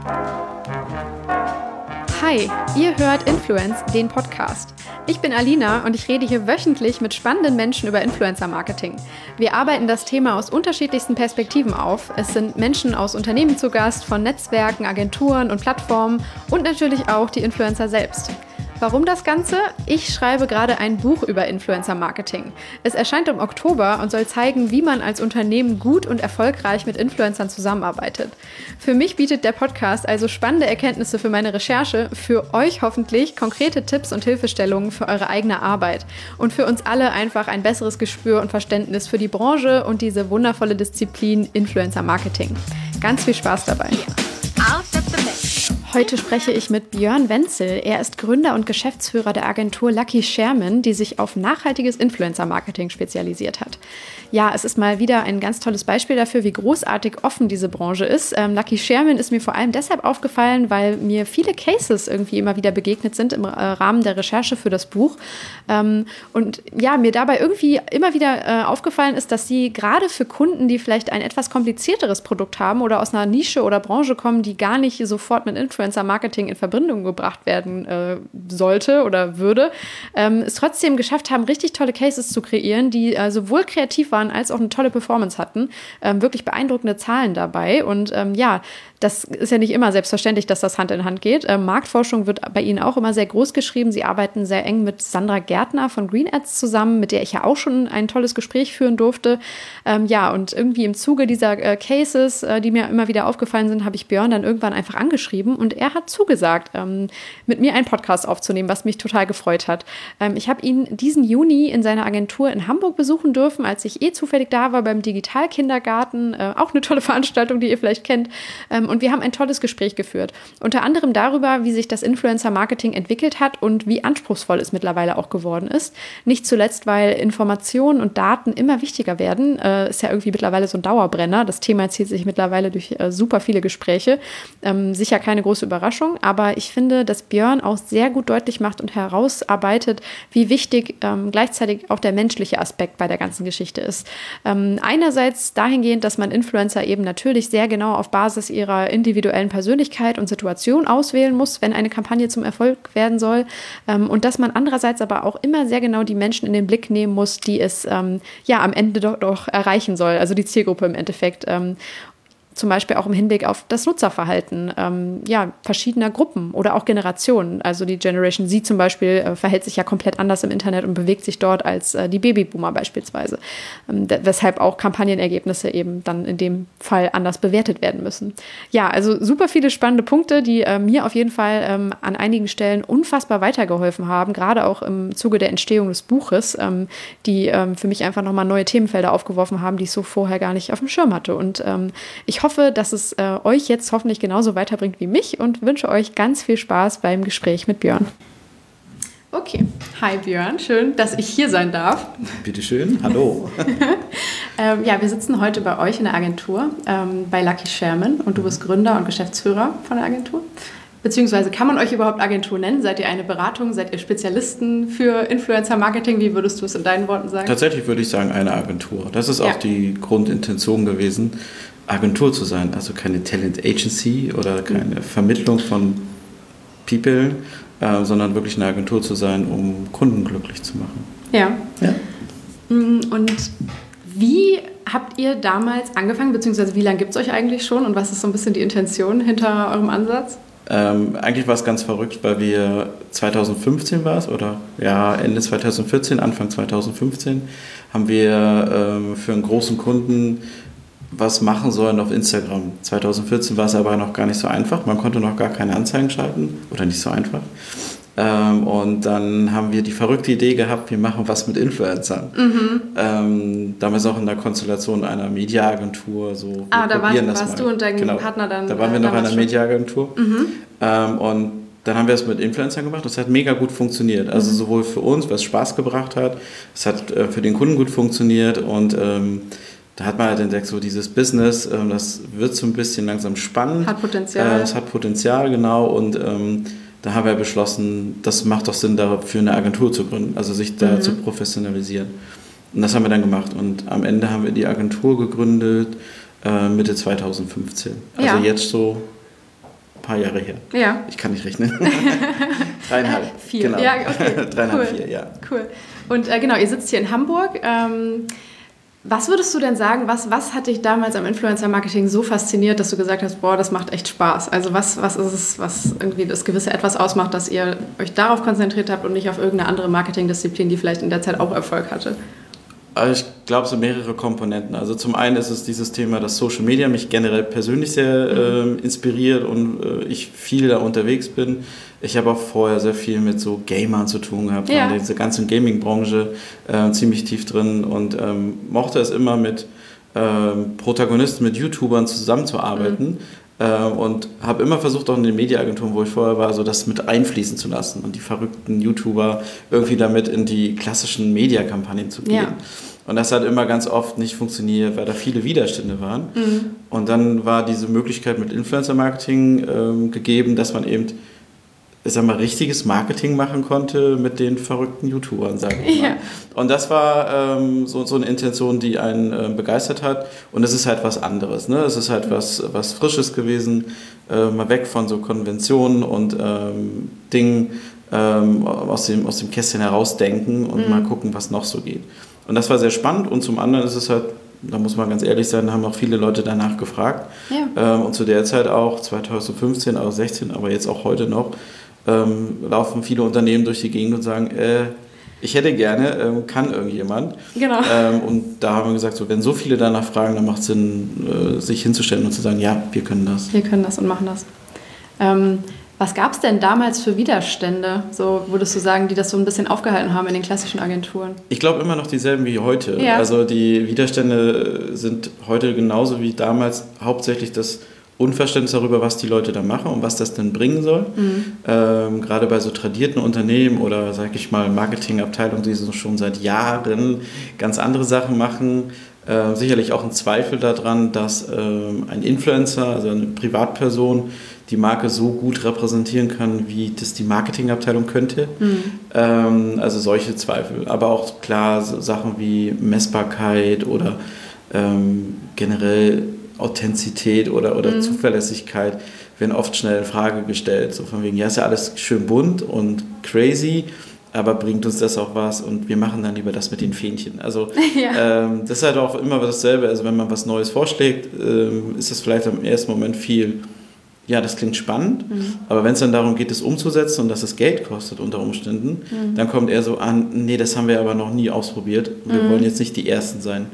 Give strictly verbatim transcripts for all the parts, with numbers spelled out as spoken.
Hi, ihr hört Influence, den Podcast. Ich bin Alina und ich rede hier wöchentlich mit spannenden Menschen über Influencer-Marketing. Wir arbeiten das Thema aus unterschiedlichsten Perspektiven auf. Es sind Menschen aus Unternehmen zu Gast, von Netzwerken, Agenturen und Plattformen und natürlich auch die Influencer selbst. Warum das Ganze? Ich schreibe gerade ein Buch über Influencer-Marketing. Es erscheint im Oktober und soll zeigen, wie man als Unternehmen gut und erfolgreich mit Influencern zusammenarbeitet. Für mich bietet der Podcast also spannende Erkenntnisse für meine Recherche, für euch hoffentlich konkrete Tipps und Hilfestellungen für eure eigene Arbeit und für uns alle einfach ein besseres Gespür und Verständnis für die Branche und diese wundervolle Disziplin Influencer-Marketing. Ganz viel Spaß dabei. Heute spreche ich mit Björn Wenzel. Er ist Gründer und Geschäftsführer der Agentur Lucky Sherman, die sich auf nachhaltiges Influencer-Marketing spezialisiert hat. Ja, es ist mal wieder ein ganz tolles Beispiel dafür, wie großartig offen diese Branche ist. Ähm, Lucky Sherman ist mir vor allem deshalb aufgefallen, weil mir viele Cases irgendwie immer wieder begegnet sind im äh, Rahmen der Recherche für das Buch. Ähm, und ja, mir dabei irgendwie immer wieder äh, aufgefallen ist, dass sie gerade für Kunden, die vielleicht ein etwas komplizierteres Produkt haben oder aus einer Nische oder Branche kommen, die gar nicht sofort mit Influencer-Marketing in Verbindung gebracht werden äh, sollte oder würde, ähm, es trotzdem geschafft haben, richtig tolle Cases zu kreieren, die äh, sowohl kreativ waren als auch eine tolle Performance hatten. Ähm, wirklich beeindruckende Zahlen dabei. Und ähm, ja, das ist ja nicht immer selbstverständlich, dass das Hand in Hand geht. Ähm, Marktforschung wird bei Ihnen auch immer sehr groß geschrieben. Sie arbeiten sehr eng mit Sandra Gärtner von Green Ads zusammen, mit der ich ja auch schon ein tolles Gespräch führen durfte. Ähm, ja, und irgendwie im Zuge dieser äh, Cases, äh, die mir immer wieder aufgefallen sind, habe ich Björn dann irgendwann einfach angeschrieben und er hat zugesagt, ähm, mit mir einen Podcast aufzunehmen, was mich total gefreut hat. Ähm, ich habe ihn diesen Juni in seiner Agentur in Hamburg besuchen dürfen, als ich eh zufällig da war beim Digitalkindergarten. Äh, auch eine tolle Veranstaltung, die ihr vielleicht kennt. Ähm, und wir haben ein tolles Gespräch geführt. Unter anderem darüber, wie sich das Influencer-Marketing entwickelt hat und wie anspruchsvoll es mittlerweile auch geworden ist. Nicht zuletzt, weil Informationen und Daten immer wichtiger werden. Äh, ist ja irgendwie mittlerweile so ein Dauerbrenner. Das Thema zieht sich mittlerweile durch äh, super viele Gespräche. Ähm, sicher keine große Überraschung, aber ich finde, dass Björn auch sehr gut deutlich macht und herausarbeitet, wie wichtig ähm, gleichzeitig auch der menschliche Aspekt bei der ganzen Geschichte ist. Ähm, einerseits dahingehend, dass man Influencer eben natürlich sehr genau auf Basis ihrer individuellen Persönlichkeit und Situation auswählen muss, wenn eine Kampagne zum Erfolg werden soll. Ähm, und dass man andererseits aber auch immer sehr genau die Menschen in den Blick nehmen muss, die es ähm, ja am Ende doch, doch erreichen soll, also die Zielgruppe im Endeffekt. Ähm, Zum Beispiel auch im Hinblick auf das Nutzerverhalten ähm, ja, verschiedener Gruppen oder auch Generationen. Also die Generation Z zum Beispiel äh, verhält sich ja komplett anders im Internet und bewegt sich dort als äh, die Babyboomer beispielsweise. Ähm, d- weshalb auch Kampagnenergebnisse eben dann in dem Fall anders bewertet werden müssen. Ja, also super viele spannende Punkte, die äh, mir auf jeden Fall ähm, an einigen Stellen unfassbar weitergeholfen haben, gerade auch im Zuge der Entstehung des Buches, ähm, die ähm, für mich einfach nochmal neue Themenfelder aufgeworfen haben, die ich so vorher gar nicht auf dem Schirm hatte. Und ähm, ich hoffe, hoffe, dass es äh, euch jetzt hoffentlich genauso weiterbringt wie mich und wünsche euch ganz viel Spaß beim Gespräch mit Björn. Okay, hi Björn, schön, dass ich hier sein darf. Bitteschön, hallo. ähm, ja, wir sitzen heute bei euch in der Agentur, ähm, bei Lucky Sherman und du bist Gründer und Geschäftsführer von der Agentur. Beziehungsweise kann man euch überhaupt Agentur nennen? Seid ihr eine Beratung? Seid ihr Spezialisten für Influencer-Marketing? Wie würdest du es in deinen Worten sagen? Tatsächlich würde ich sagen, eine Agentur. Das ist auch ja. die Grundintention gewesen, Agentur zu sein. Also keine Talent Agency oder keine mhm. Vermittlung von People, äh, sondern wirklich eine Agentur zu sein, um Kunden glücklich zu machen. Ja. ja. Und wie habt ihr damals angefangen, beziehungsweise wie lange gibt es euch eigentlich schon und was ist so ein bisschen die Intention hinter eurem Ansatz? Ähm, eigentlich war es ganz verrückt, weil wir zwanzig fünfzehn war es, oder ja, Ende zwanzig vierzehn, Anfang zwanzig fünfzehn, haben wir ähm, für einen großen Kunden was machen sollen auf Instagram. zwanzig vierzehn war es aber noch gar nicht so einfach, man konnte noch gar keine Anzeigen schalten, oder nicht so einfach. Ähm, und dann haben wir die verrückte Idee gehabt, wir machen was mit Influencern. Mhm. Ähm, damals auch in der Konstellation einer Mediaagentur. So, ah, da waren, warst mal. du und dein genau. Partner dann. Da waren wir noch in einer Mediaagentur. Mhm. Ähm, und dann haben wir es mit Influencern gemacht. Das hat mega gut funktioniert. Also mhm. sowohl für uns, was Spaß gebracht hat, es hat äh, für den Kunden gut funktioniert und ähm, da hat man halt entdeckt, so dieses Business, ähm, das wird so ein bisschen langsam spannend. Hat Potenzial. Äh, es hat Potenzial, genau. Und ähm, da haben wir beschlossen, das macht doch Sinn, dafür eine Agentur zu gründen, also sich da mhm. zu professionalisieren. Und das haben wir dann gemacht. Und am Ende haben wir die Agentur gegründet, äh, Mitte zwanzig fünfzehn. Also ja. jetzt so ein paar Jahre her. Ja. Ich kann nicht rechnen. Dreieinhalb. Vier. Genau. Ja, okay. Dreieinhalb, cool. vier, ja. Cool. Und äh, genau, ihr sitzt hier in Hamburg. Ähm, was würdest du denn sagen, was, was hat dich damals am Influencer-Marketing so fasziniert, dass du gesagt hast, boah, das macht echt Spaß? Also was, was ist es, was irgendwie das gewisse Etwas ausmacht, dass ihr euch darauf konzentriert habt und nicht auf irgendeine andere Marketingdisziplin, die vielleicht in der Zeit auch Erfolg hatte? Also ich glaube, so mehrere Komponenten. Also zum einen ist es dieses Thema, dass Social Media mich generell persönlich sehr äh, inspiriert und äh, ich viel da unterwegs bin. Ich habe auch vorher sehr viel mit so Gamern zu tun gehabt, ja. in dieser ganzen Gaming-Branche äh, ziemlich tief drin und ähm, mochte es immer mit ähm, Protagonisten, mit YouTubern zusammenzuarbeiten. Mhm. Und habe immer versucht, auch in den Mediaagenturen, wo ich vorher war, so das mit einfließen zu lassen und die verrückten YouTuber irgendwie damit in die klassischen Mediakampagnen zu gehen. Ja. Und das hat immer ganz oft nicht funktioniert, weil da viele Widerstände waren. Mhm. Und dann war diese Möglichkeit mit Influencer-Marketing ähm, gegeben, dass man eben, ich sag mal, richtiges Marketing machen konnte mit den verrückten YouTubern, sage ich mal. Ja. Und das war ähm, so, so eine Intention, die einen äh, begeistert hat. Und es ist halt was anderes. Ne? Es ist halt was, was Frisches gewesen, äh, mal weg von so Konventionen und ähm, Dingen ähm, aus dem, aus dem Kästchen herausdenken und mhm. mal gucken, was noch so geht. Und das war sehr spannend. Und zum anderen ist es halt, da muss man ganz ehrlich sein, haben auch viele Leute danach gefragt. Ja. Ähm, und zu der Zeit auch, zwanzig fünfzehn, auch sechzehn, aber jetzt auch heute noch, Ähm, laufen viele Unternehmen durch die Gegend und sagen, äh, ich hätte gerne, ähm, kann irgendjemand. Genau. Ähm, und da haben wir gesagt, so, wenn so viele danach fragen, dann macht es Sinn, äh, sich hinzustellen und zu sagen, ja, wir können das. Wir können das und machen das. Ähm, was gab es denn damals für Widerstände, so würdest du sagen, die das so ein bisschen aufgehalten haben in den klassischen Agenturen? Ich glaube immer noch dieselben wie heute. Ja. Also die Widerstände sind heute genauso wie damals hauptsächlich das Unverständnis darüber, was die Leute da machen und was das denn bringen soll. Mhm. Ähm, gerade bei so tradierten Unternehmen oder, sag ich mal, Marketingabteilungen, die so schon seit Jahren ganz andere Sachen machen. Äh, sicherlich auch ein Zweifel daran, dass ähm, ein Influencer, also eine Privatperson, die Marke so gut repräsentieren kann, wie das die Marketingabteilung könnte. Mhm. Ähm, also solche Zweifel. Aber auch klar so Sachen wie Messbarkeit oder ähm, generell Authentizität oder, oder mhm. Zuverlässigkeit werden oft schnell in Frage gestellt. So von wegen, ja, ist ja alles schön bunt und crazy, aber bringt uns das auch was und wir machen dann lieber das mit den Fähnchen. Also ja. ähm, das ist halt auch immer dasselbe. Also wenn man was Neues vorschlägt, ähm, ist das vielleicht im ersten Moment viel, ja, das klingt spannend, mhm. aber wenn es dann darum geht, es umzusetzen und dass es Geld kostet unter Umständen, mhm. dann kommt eher so an, nee, das haben wir aber noch nie ausprobiert. Wir mhm. wollen jetzt nicht die Ersten sein.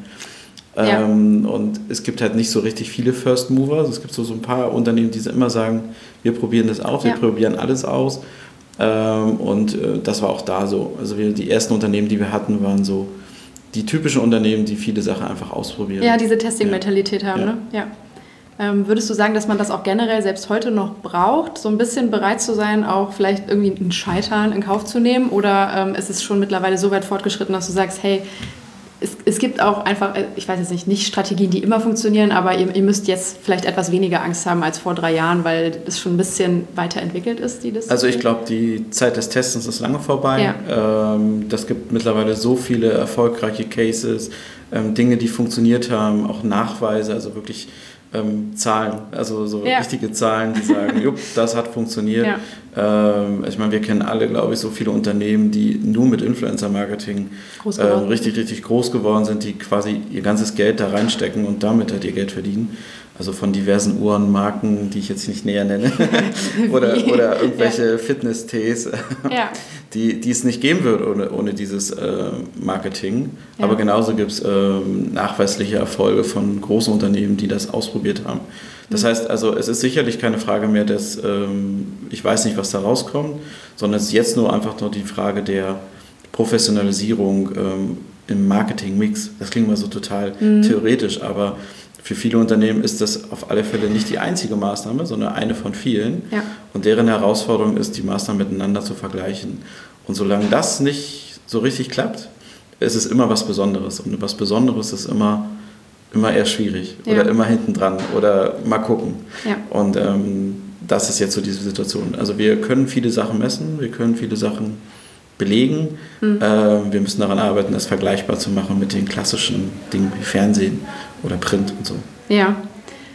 Ja. Ähm, und es gibt halt nicht so richtig viele First Mover. Also es gibt so, so ein paar Unternehmen, die immer sagen, wir probieren das aus, ja. wir probieren alles aus. Ähm, und äh, das war auch da so. Also wir, die ersten Unternehmen, die wir hatten, waren so die typischen Unternehmen, die viele Sachen einfach ausprobieren. Ja, diese Testing-Mentalität ja. haben, ja. ne? Ja. Ähm, würdest du sagen, dass man das auch generell selbst heute noch braucht, so ein bisschen bereit zu sein, auch vielleicht irgendwie ein Scheitern in Kauf zu nehmen? Oder ähm, ist es schon mittlerweile so weit fortgeschritten, dass du sagst, hey, Es, es gibt auch einfach, ich weiß jetzt nicht, nicht Strategien, die immer funktionieren, aber ihr, ihr müsst jetzt vielleicht etwas weniger Angst haben als vor drei Jahren, weil das schon ein bisschen weiterentwickelt ist, die Disziplin? Also ich glaube, die Zeit des Testens ist lange vorbei. Ja. Ähm, das gibt mittlerweile so viele erfolgreiche Cases, ähm, Dinge, die funktioniert haben, auch Nachweise, also wirklich ähm, Zahlen, also so ja. richtige Zahlen, die sagen, jupp, das hat funktioniert. Ja. Ähm, ich meine, wir kennen alle, glaube ich, so viele Unternehmen, die nur mit Influencer-Marketing ähm, richtig, richtig groß geworden sind, die quasi ihr ganzes Geld da reinstecken und damit halt ihr Geld verdienen. Also von diversen Uhrenmarken, die ich jetzt nicht näher nenne, oder, oder irgendwelche ja. Fitness-Tees, ja. die, die es nicht geben würde ohne, ohne dieses äh, Marketing. Ja. Aber genauso gibt es äh, nachweisliche Erfolge von großen Unternehmen, die das ausprobiert haben. Das mhm. heißt also, es ist sicherlich keine Frage mehr, dass ähm, ich weiß nicht, was da rauskommt, sondern es ist jetzt nur einfach nur die Frage der Professionalisierung ähm, im Marketing-Mix. Das klingt mal so total mhm. theoretisch, aber für viele Unternehmen ist das auf alle Fälle nicht die einzige Maßnahme, sondern eine von vielen. Ja. Und deren Herausforderung ist, die Maßnahmen miteinander zu vergleichen. Und solange das nicht so richtig klappt, ist es immer was Besonderes. Und was Besonderes ist immer, immer eher schwierig ja. oder immer hinten dran oder mal gucken. Ja. Und ähm, das ist jetzt so diese Situation. Also wir können viele Sachen messen, wir können viele Sachen belegen. Mhm. Äh, wir müssen daran arbeiten, das vergleichbar zu machen mit den klassischen Dingen wie Fernsehen oder Print und so. Ja.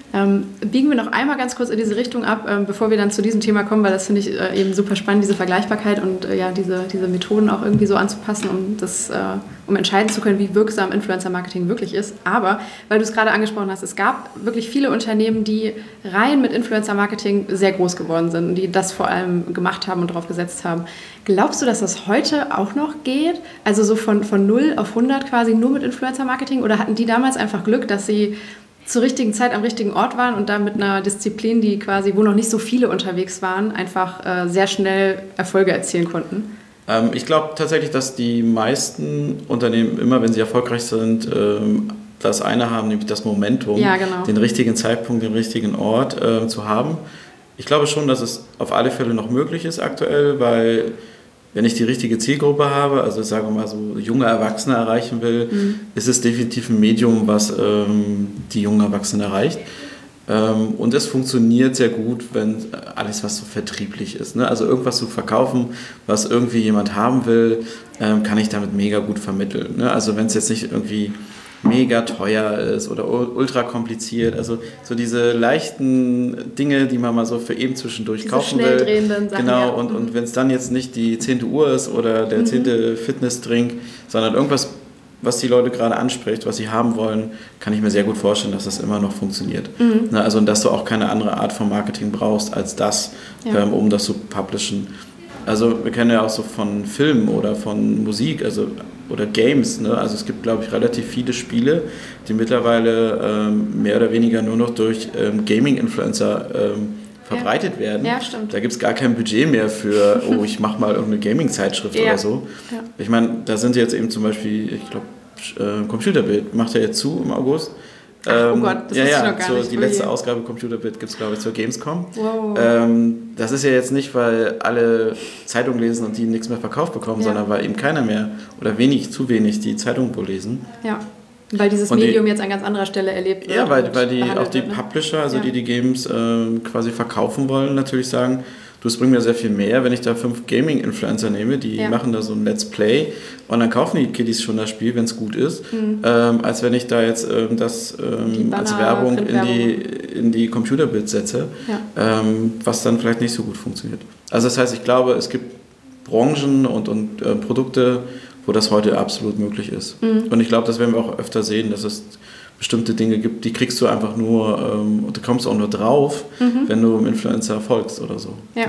Ähm, biegen wir noch einmal ganz kurz in diese Richtung ab, ähm, bevor wir dann zu diesem Thema kommen, weil das finde ich äh, eben super spannend, diese Vergleichbarkeit und äh, ja, diese, diese Methoden auch irgendwie so anzupassen, um, das, äh, um entscheiden zu können, wie wirksam Influencer-Marketing wirklich ist. Aber, weil du es gerade angesprochen hast, es gab wirklich viele Unternehmen, die rein mit Influencer-Marketing sehr groß geworden sind und die das vor allem gemacht haben und darauf gesetzt haben. Glaubst du, dass das heute auch noch geht? Also so von, von null auf hundert quasi nur mit Influencer-Marketing? Oder hatten die damals einfach Glück, dass sie zur richtigen Zeit am richtigen Ort waren und da mit einer Disziplin, die quasi, wo noch nicht so viele unterwegs waren, einfach äh, sehr schnell Erfolge erzielen konnten? Ähm, ich glaube tatsächlich, dass die meisten Unternehmen immer, wenn sie erfolgreich sind, ähm, das eine haben, nämlich das Momentum, ja, genau. den richtigen Zeitpunkt, den richtigen Ort äh, zu haben. Ich glaube schon, dass es auf alle Fälle noch möglich ist aktuell, weil wenn ich die richtige Zielgruppe habe, also ich sage mal so junge Erwachsene erreichen will, mhm. ist es definitiv ein Medium, was ähm, die jungen Erwachsenen erreicht. Ähm, und es funktioniert sehr gut, wenn alles, was so vertrieblich ist, ne? Also irgendwas zu verkaufen, was irgendwie jemand haben will, ähm, kann ich damit mega gut vermitteln. Ne? Also wenn es jetzt nicht irgendwie mega teuer ist oder ultra kompliziert. Also so diese leichten Dinge, die man mal so für eben zwischendurch diese kaufen will. Drehenden Sachen, genau, ja. und, und wenn es dann jetzt nicht die zehnte Uhr ist oder der zehnte mhm. Fitnessdrink, sondern irgendwas, was die Leute gerade anspricht, was sie haben wollen, kann ich mir sehr gut vorstellen, dass das immer noch funktioniert. Mhm. Na, also, dass du auch keine andere Art von Marketing brauchst als das, ja. ähm, um das zu publishen. Also wir kennen ja auch so von Filmen oder von Musik, also oder Games, ne? Also es gibt, glaube ich, relativ viele Spiele, die mittlerweile ähm, mehr oder weniger nur noch durch ähm, Gaming-Influencer ähm, verbreitet ja. werden. Ja, stimmt. Da gibt es gar kein Budget mehr für, oh, ich mache mal irgendeine Gaming-Zeitschrift ja. oder so. Ja. Ich meine, da sind jetzt eben zum Beispiel, ich glaube, äh, Computerbild macht ja jetzt zu im August. Ach, oh ähm, Gott, das ja, ist ja, noch gar so nicht. Die oh letzte je. Ausgabe Computerbild gibt es, glaube ich, zur Gamescom. Wow. Ähm, das ist ja jetzt nicht, weil alle Zeitung lesen und die nichts mehr verkauft bekommen, ja. sondern weil eben keiner mehr oder wenig, zu wenig die Zeitung wohl lesen. Ja, weil dieses und Medium die, jetzt an ganz anderer Stelle erlebt wird. Ja, weil, weil die, auch die wird, ne? Publisher, also ja. die die Games äh, quasi verkaufen wollen, natürlich sagen, du, es bringt mir sehr viel mehr, wenn ich da fünf Gaming-Influencer nehme, die ja. machen da so ein Let's Play und dann kaufen die Kiddies schon das Spiel, wenn es gut ist, mhm. ähm, als wenn ich da jetzt ähm, das ähm, als Werbung in die, in die Computerbild setze, ja. ähm, was dann vielleicht nicht so gut funktioniert. Also das heißt, ich glaube, es gibt Branchen und, und äh, Produkte, wo das heute absolut möglich ist. Mhm. Und ich glaube, das werden wir auch öfter sehen, dass es bestimmte Dinge gibt, die kriegst du einfach nur ähm, und du kommst auch nur drauf, mhm. wenn du einem Influencer folgst oder so. Ja.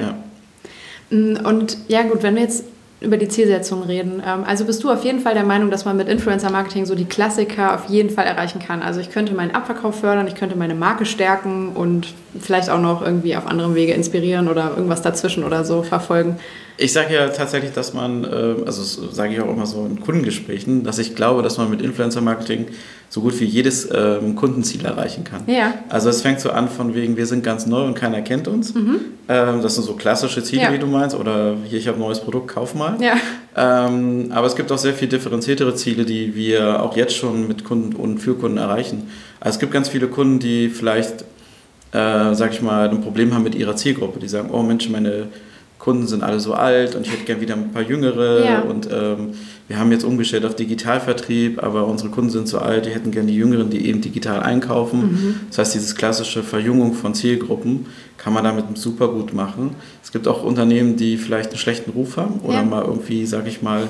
ja. Und ja gut, wenn wir jetzt über die Zielsetzung reden, ähm, also bist du auf jeden Fall der Meinung, dass man mit Influencer-Marketing so die Klassiker auf jeden Fall erreichen kann. Also ich könnte meinen Abverkauf fördern, ich könnte meine Marke stärken und vielleicht auch noch irgendwie auf anderem Wege inspirieren oder irgendwas dazwischen oder so verfolgen. Ich sage ja tatsächlich, dass man, also das sage ich auch immer so in Kundengesprächen, dass ich glaube, dass man mit Influencer-Marketing so gut wie jedes ähm, Kundenziel erreichen kann. Ja. Also es fängt so an von wegen, wir sind ganz neu und keiner kennt uns. Mhm. Ähm, das sind so klassische Ziele, ja. wie du meinst. Oder hier, ich habe ein neues Produkt, kauf mal. Ja. Ähm, aber es gibt auch sehr viel differenziertere Ziele, die wir auch jetzt schon mit Kunden und für Kunden erreichen. Also es gibt ganz viele Kunden, die vielleicht, äh, sag ich mal, ein Problem haben mit ihrer Zielgruppe. Die sagen, oh Mensch, meine Kunden sind alle so alt und ich hätte gerne wieder ein paar Jüngere ja. und ähm, wir haben jetzt umgestellt auf Digitalvertrieb, aber unsere Kunden sind so alt, die hätten gerne die Jüngeren, die eben digital einkaufen. Mhm. Das heißt, dieses klassische Verjüngung von Zielgruppen kann man damit super gut machen. Es gibt auch Unternehmen, die vielleicht einen schlechten Ruf haben oder ja. mal irgendwie, sag ich mal,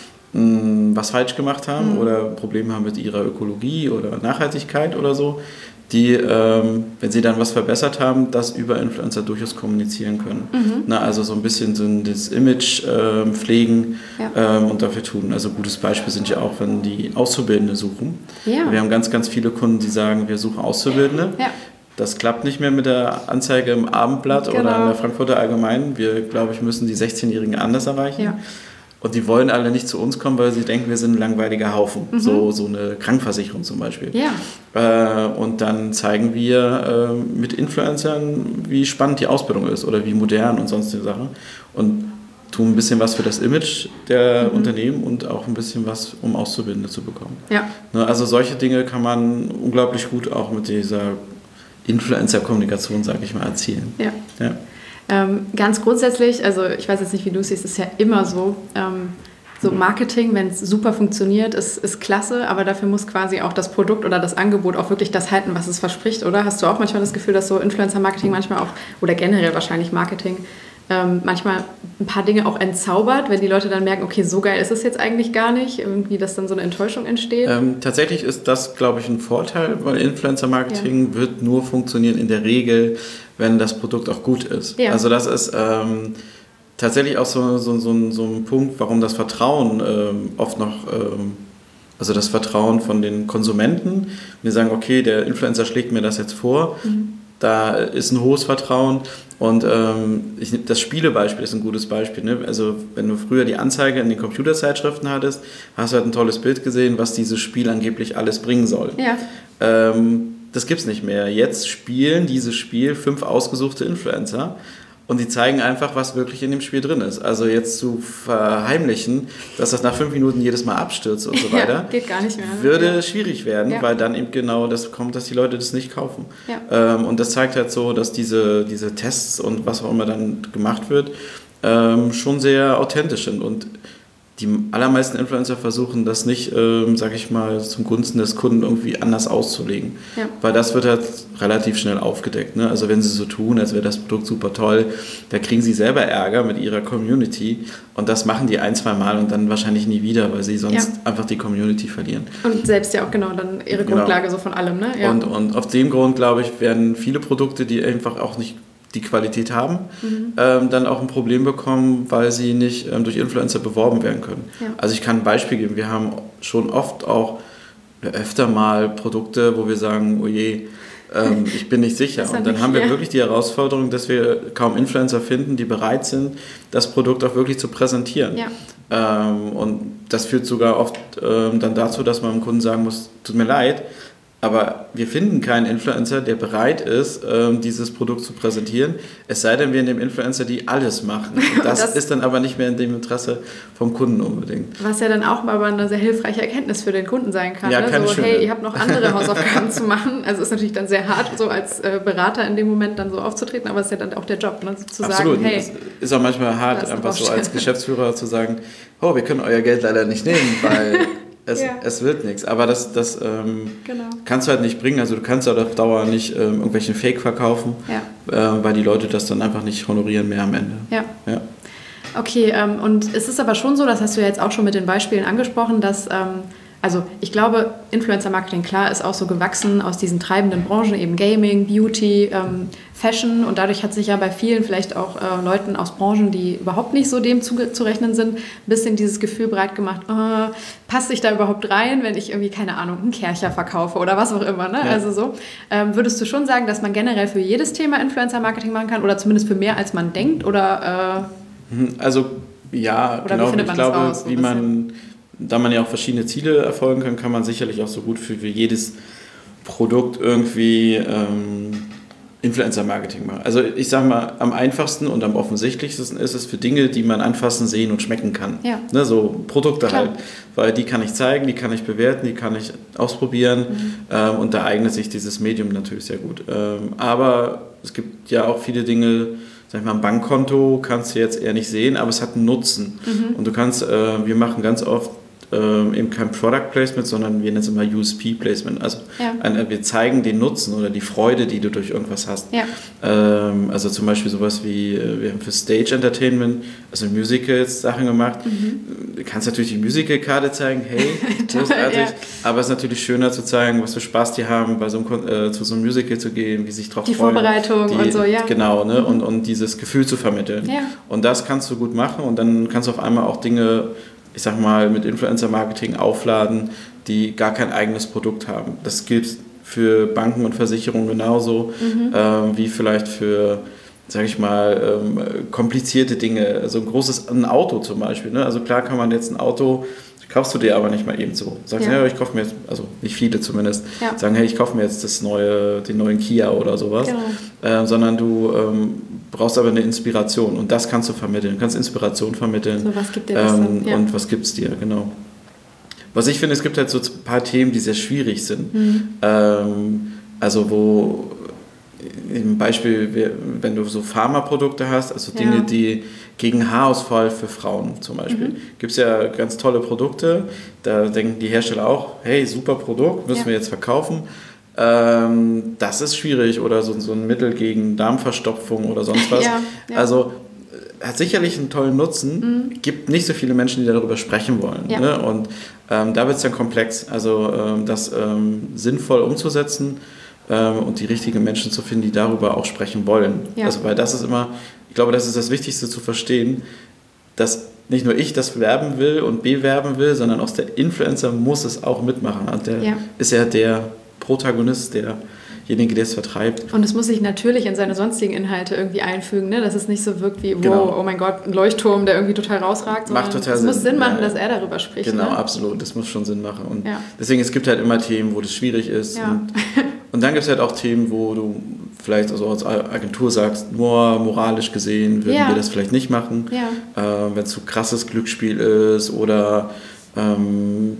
mh, was falsch gemacht haben mhm. oder Probleme haben mit ihrer Ökologie oder Nachhaltigkeit oder so, die, ähm, wenn sie dann was verbessert haben, das über Influencer durchaus kommunizieren können. Mhm. Na, also so ein bisschen so das Image ähm, pflegen ja. ähm, und dafür tun. Also ein gutes Beispiel sind ja auch, wenn die Auszubildende suchen. Ja. Wir haben ganz, ganz viele Kunden, die sagen, wir suchen Auszubildende. Ja. Das klappt nicht mehr mit der Anzeige im Abendblatt genau. oder in der Frankfurter Allgemeinen. Wir, glaube ich, müssen die sechzehnjährigen anders erreichen. Ja. Und die wollen alle nicht zu uns kommen, weil sie denken, wir sind ein langweiliger Haufen. Mhm. So, so eine Krankenversicherung zum Beispiel. Ja. Äh, und dann zeigen wir äh, mit Influencern, wie spannend die Ausbildung ist oder wie modern und sonstige Sachen. Und tun ein bisschen was für das Image der mhm. Unternehmen und auch ein bisschen was, um Auszubildende zu bekommen. Ja. Ne, also solche Dinge kann man unglaublich gut auch mit dieser Influencer-Kommunikation, sage ich mal, erzielen. Ja. Ja. Ähm, ganz grundsätzlich, also ich weiß jetzt nicht, wie du siehst, ist ja immer so, ähm, so Marketing, wenn es super funktioniert, ist, ist klasse, aber dafür muss quasi auch das Produkt oder das Angebot auch wirklich das halten, was es verspricht, oder? Hast du auch manchmal das Gefühl, dass so Influencer-Marketing manchmal auch, oder generell wahrscheinlich Marketing, ähm, manchmal ein paar Dinge auch entzaubert, wenn die Leute dann merken, okay, so geil ist es jetzt eigentlich gar nicht, irgendwie, dass dann so eine Enttäuschung entsteht? Ähm, tatsächlich ist das, glaube ich, ein Vorteil, weil Influencer-Marketing ja. wird nur funktionieren in der Regel, wenn das Produkt auch gut ist. Ja. Also das ist ähm, tatsächlich auch so, so, so, so ein Punkt, warum das Vertrauen ähm, oft noch, ähm, also das Vertrauen von den Konsumenten, wir sagen, okay, der Influencer schlägt mir das jetzt vor, mhm. da ist ein hohes Vertrauen. Und ähm, ich, das Spielebeispiel ist ein gutes Beispiel. Ne? Also wenn du früher die Anzeige in den Computerzeitschriften hattest, hast du halt ein tolles Bild gesehen, was dieses Spiel angeblich alles bringen soll. Ja. Ähm, das gibt's nicht mehr. Jetzt spielen dieses Spiel fünf ausgesuchte Influencer und die zeigen einfach, was wirklich in dem Spiel drin ist. Also jetzt zu verheimlichen, dass das nach fünf Minuten jedes Mal abstürzt und so weiter, ja, geht gar nicht mehr, ne? würde ja. schwierig werden, ja. weil dann eben genau das kommt, dass die Leute das nicht kaufen. Ja. Ähm, und das zeigt halt so, dass diese, diese Tests und was auch immer dann gemacht wird, ähm, schon sehr authentisch sind. Und die allermeisten Influencer versuchen das nicht, ähm, sag ich mal, zum Gunsten des Kunden irgendwie anders auszulegen. Ja. Weil das wird halt relativ schnell aufgedeckt. Ne? Also wenn sie so tun, als wäre das Produkt super toll, da kriegen sie selber Ärger mit ihrer Community und das machen die ein, zwei Mal und dann wahrscheinlich nie wieder, weil sie sonst ja. einfach die Community verlieren. Und selbst ja auch genau dann ihre Grundlage genau. so von allem. Ne? Ja. Und, und auf dem Grund, glaube ich, werden viele Produkte, die einfach auch nicht die Qualität haben, mhm. ähm, dann auch ein Problem bekommen, weil sie nicht ähm, durch Influencer beworben werden können. Ja. Also ich kann ein Beispiel geben, wir haben schon oft auch öfter mal Produkte, wo wir sagen, oh je, ähm, ich bin nicht sicher. Und dann haben wir wirklich die Herausforderung, dass wir kaum Influencer finden, die bereit sind, das Produkt auch wirklich zu präsentieren. Ja. Ähm, und das führt sogar oft ähm, dann dazu, dass man dem Kunden sagen muss, tut mir leid, aber wir finden keinen Influencer, der bereit ist, ähm, dieses Produkt zu präsentieren. Es sei denn, wir in dem Influencer, die alles machen. Und das, das ist dann aber nicht mehr in dem Interesse vom Kunden unbedingt. Was ja dann auch mal eine sehr hilfreiche Erkenntnis für den Kunden sein kann. Ja, ne? So, schöne. hey, ihr habt noch andere Hausaufgaben zu machen. Also ist natürlich dann sehr hart, so als äh, Berater in dem Moment dann so aufzutreten, aber es ist ja dann auch der Job, ne? zu Absolut. sagen, hey. Es ist auch manchmal hart, einfach so als Geschäftsführer zu sagen, oh, wir können euer Geld leider nicht nehmen, weil Es, ja. es wird nichts, aber das, das ähm, genau. kannst du halt nicht bringen. Also du kannst halt auf Dauer nicht ähm, irgendwelchen Fake verkaufen, ja. äh, weil die Leute das dann einfach nicht honorieren mehr am Ende. Ja. ja. Okay, ähm, und es ist aber schon so, das hast du ja jetzt auch schon mit den Beispielen angesprochen, dass, ähm, also ich glaube, Influencer-Marketing, klar, ist auch so gewachsen aus diesen treibenden Branchen, eben Gaming, Beauty, ähm, Fashion, und dadurch hat sich ja bei vielen vielleicht auch äh, Leuten aus Branchen, die überhaupt nicht so dem zu, zu rechnen sind, ein bisschen dieses Gefühl breit gemacht, oh, passt ich da überhaupt rein, wenn ich irgendwie, keine Ahnung, einen Kercher verkaufe oder was auch immer, ne? Ja. Also so. Ähm, würdest du schon sagen, dass man generell für jedes Thema Influencer-Marketing machen kann oder zumindest für mehr, als man denkt, oder? Äh, also ja, oder genau, wie findet man ich glaube, das raus, so wie man, da man ja auch verschiedene Ziele erfolgen kann, kann man sicherlich auch so gut für, für jedes Produkt irgendwie ähm, Influencer-Marketing machen. Also ich sage mal, am einfachsten und am offensichtlichsten ist es für Dinge, die man anfassen, sehen und schmecken kann. Ja. Ne, so Produkte Klar. halt, weil die kann ich zeigen, die kann ich bewerten, die kann ich ausprobieren mhm. ähm, und da eignet sich dieses Medium natürlich sehr gut. Ähm, aber es gibt ja auch viele Dinge, sag ich mal, ein Bankkonto kannst du jetzt eher nicht sehen, aber es hat einen Nutzen. Mhm. Und du kannst, äh, wir machen ganz oft äh, eben kein Product Placement, sondern wir nennen es immer U S P Placement. Also ja. ein, wir zeigen den Nutzen oder die Freude, die du durch irgendwas hast. Ja. Ähm, also zum Beispiel sowas wie, wir haben für Stage Entertainment, also Musicals Sachen gemacht. Mhm. Du kannst natürlich die Musical-Karte zeigen, hey, großartig, ja. aber es ist natürlich schöner zu zeigen, was für Spaß die haben, bei so einem, äh, zu so einem Musical zu gehen, wie sich drauf die freuen. Vorbereitung die, und so, ja. Genau, ne? und, und dieses Gefühl zu vermitteln. Ja. Und das kannst du gut machen und dann kannst du auf einmal auch Dinge, ich sag mal, mit Influencer-Marketing aufladen, die gar kein eigenes Produkt haben. Das gilt für Banken und Versicherungen genauso, mhm. ähm, wie vielleicht für, sag ich mal, ähm, komplizierte Dinge. Also ein großes ein Auto zum Beispiel. Ne? Also klar kann man jetzt ein Auto, kaufst du dir aber nicht mal eben so. Sagst, ja, hey, ich kaufe mir jetzt, also nicht viele zumindest, ja. sagen, hey, ich kaufe mir jetzt das neue, den neuen Kia oder sowas. Genau. Ähm, sondern du ähm, brauchst aber eine Inspiration und das kannst du vermitteln. Du kannst Inspiration vermitteln. So, was gibt dir das ähm, dann? Ja. Und was gibt es dir, genau. Was ich finde, es gibt halt so ein paar Themen, die sehr schwierig sind. Mhm. Ähm, also wo, im Beispiel, wenn du so Pharmaprodukte hast, also Dinge, ja. die gegen Haarausfall für Frauen zum Beispiel, mhm. gibt es ja ganz tolle Produkte, da denken die Hersteller auch, hey, super Produkt, müssen ja. wir jetzt verkaufen. Ähm, das ist schwierig oder so, so ein Mittel gegen Darmverstopfung oder sonst was. Ja, ja. Also hat sicherlich einen tollen Nutzen, mhm. gibt nicht so viele Menschen, die darüber sprechen wollen. Ja. Ne? Und ähm, da wird es dann komplex, also ähm, das ähm, sinnvoll umzusetzen ähm, und die richtigen Menschen zu finden, die darüber auch sprechen wollen. Ja. Also, weil das ist immer, ich glaube, das ist das Wichtigste zu verstehen, dass nicht nur ich das werben will und bewerben will, sondern auch der Influencer muss es auch mitmachen. Und der ja. ist ja der Protagonist, derjenige, der es vertreibt. Und es muss sich natürlich in seine sonstigen Inhalte irgendwie einfügen, ne? Dass es nicht so wirkt wie, wow, genau. oh mein Gott, ein Leuchtturm, der irgendwie total rausragt. Macht total es Sinn. Es muss Sinn machen, ja, ja. dass er darüber spricht. Genau, ne? absolut. Das muss schon Sinn machen. Und ja. deswegen, es gibt halt immer Themen, wo das schwierig ist. Ja. Und, und dann gibt es halt auch Themen, wo du vielleicht also als Agentur sagst, nur moralisch gesehen würden ja. wir das vielleicht nicht machen. Ja. Äh, wenn es so krasses Glücksspiel ist oder ähm,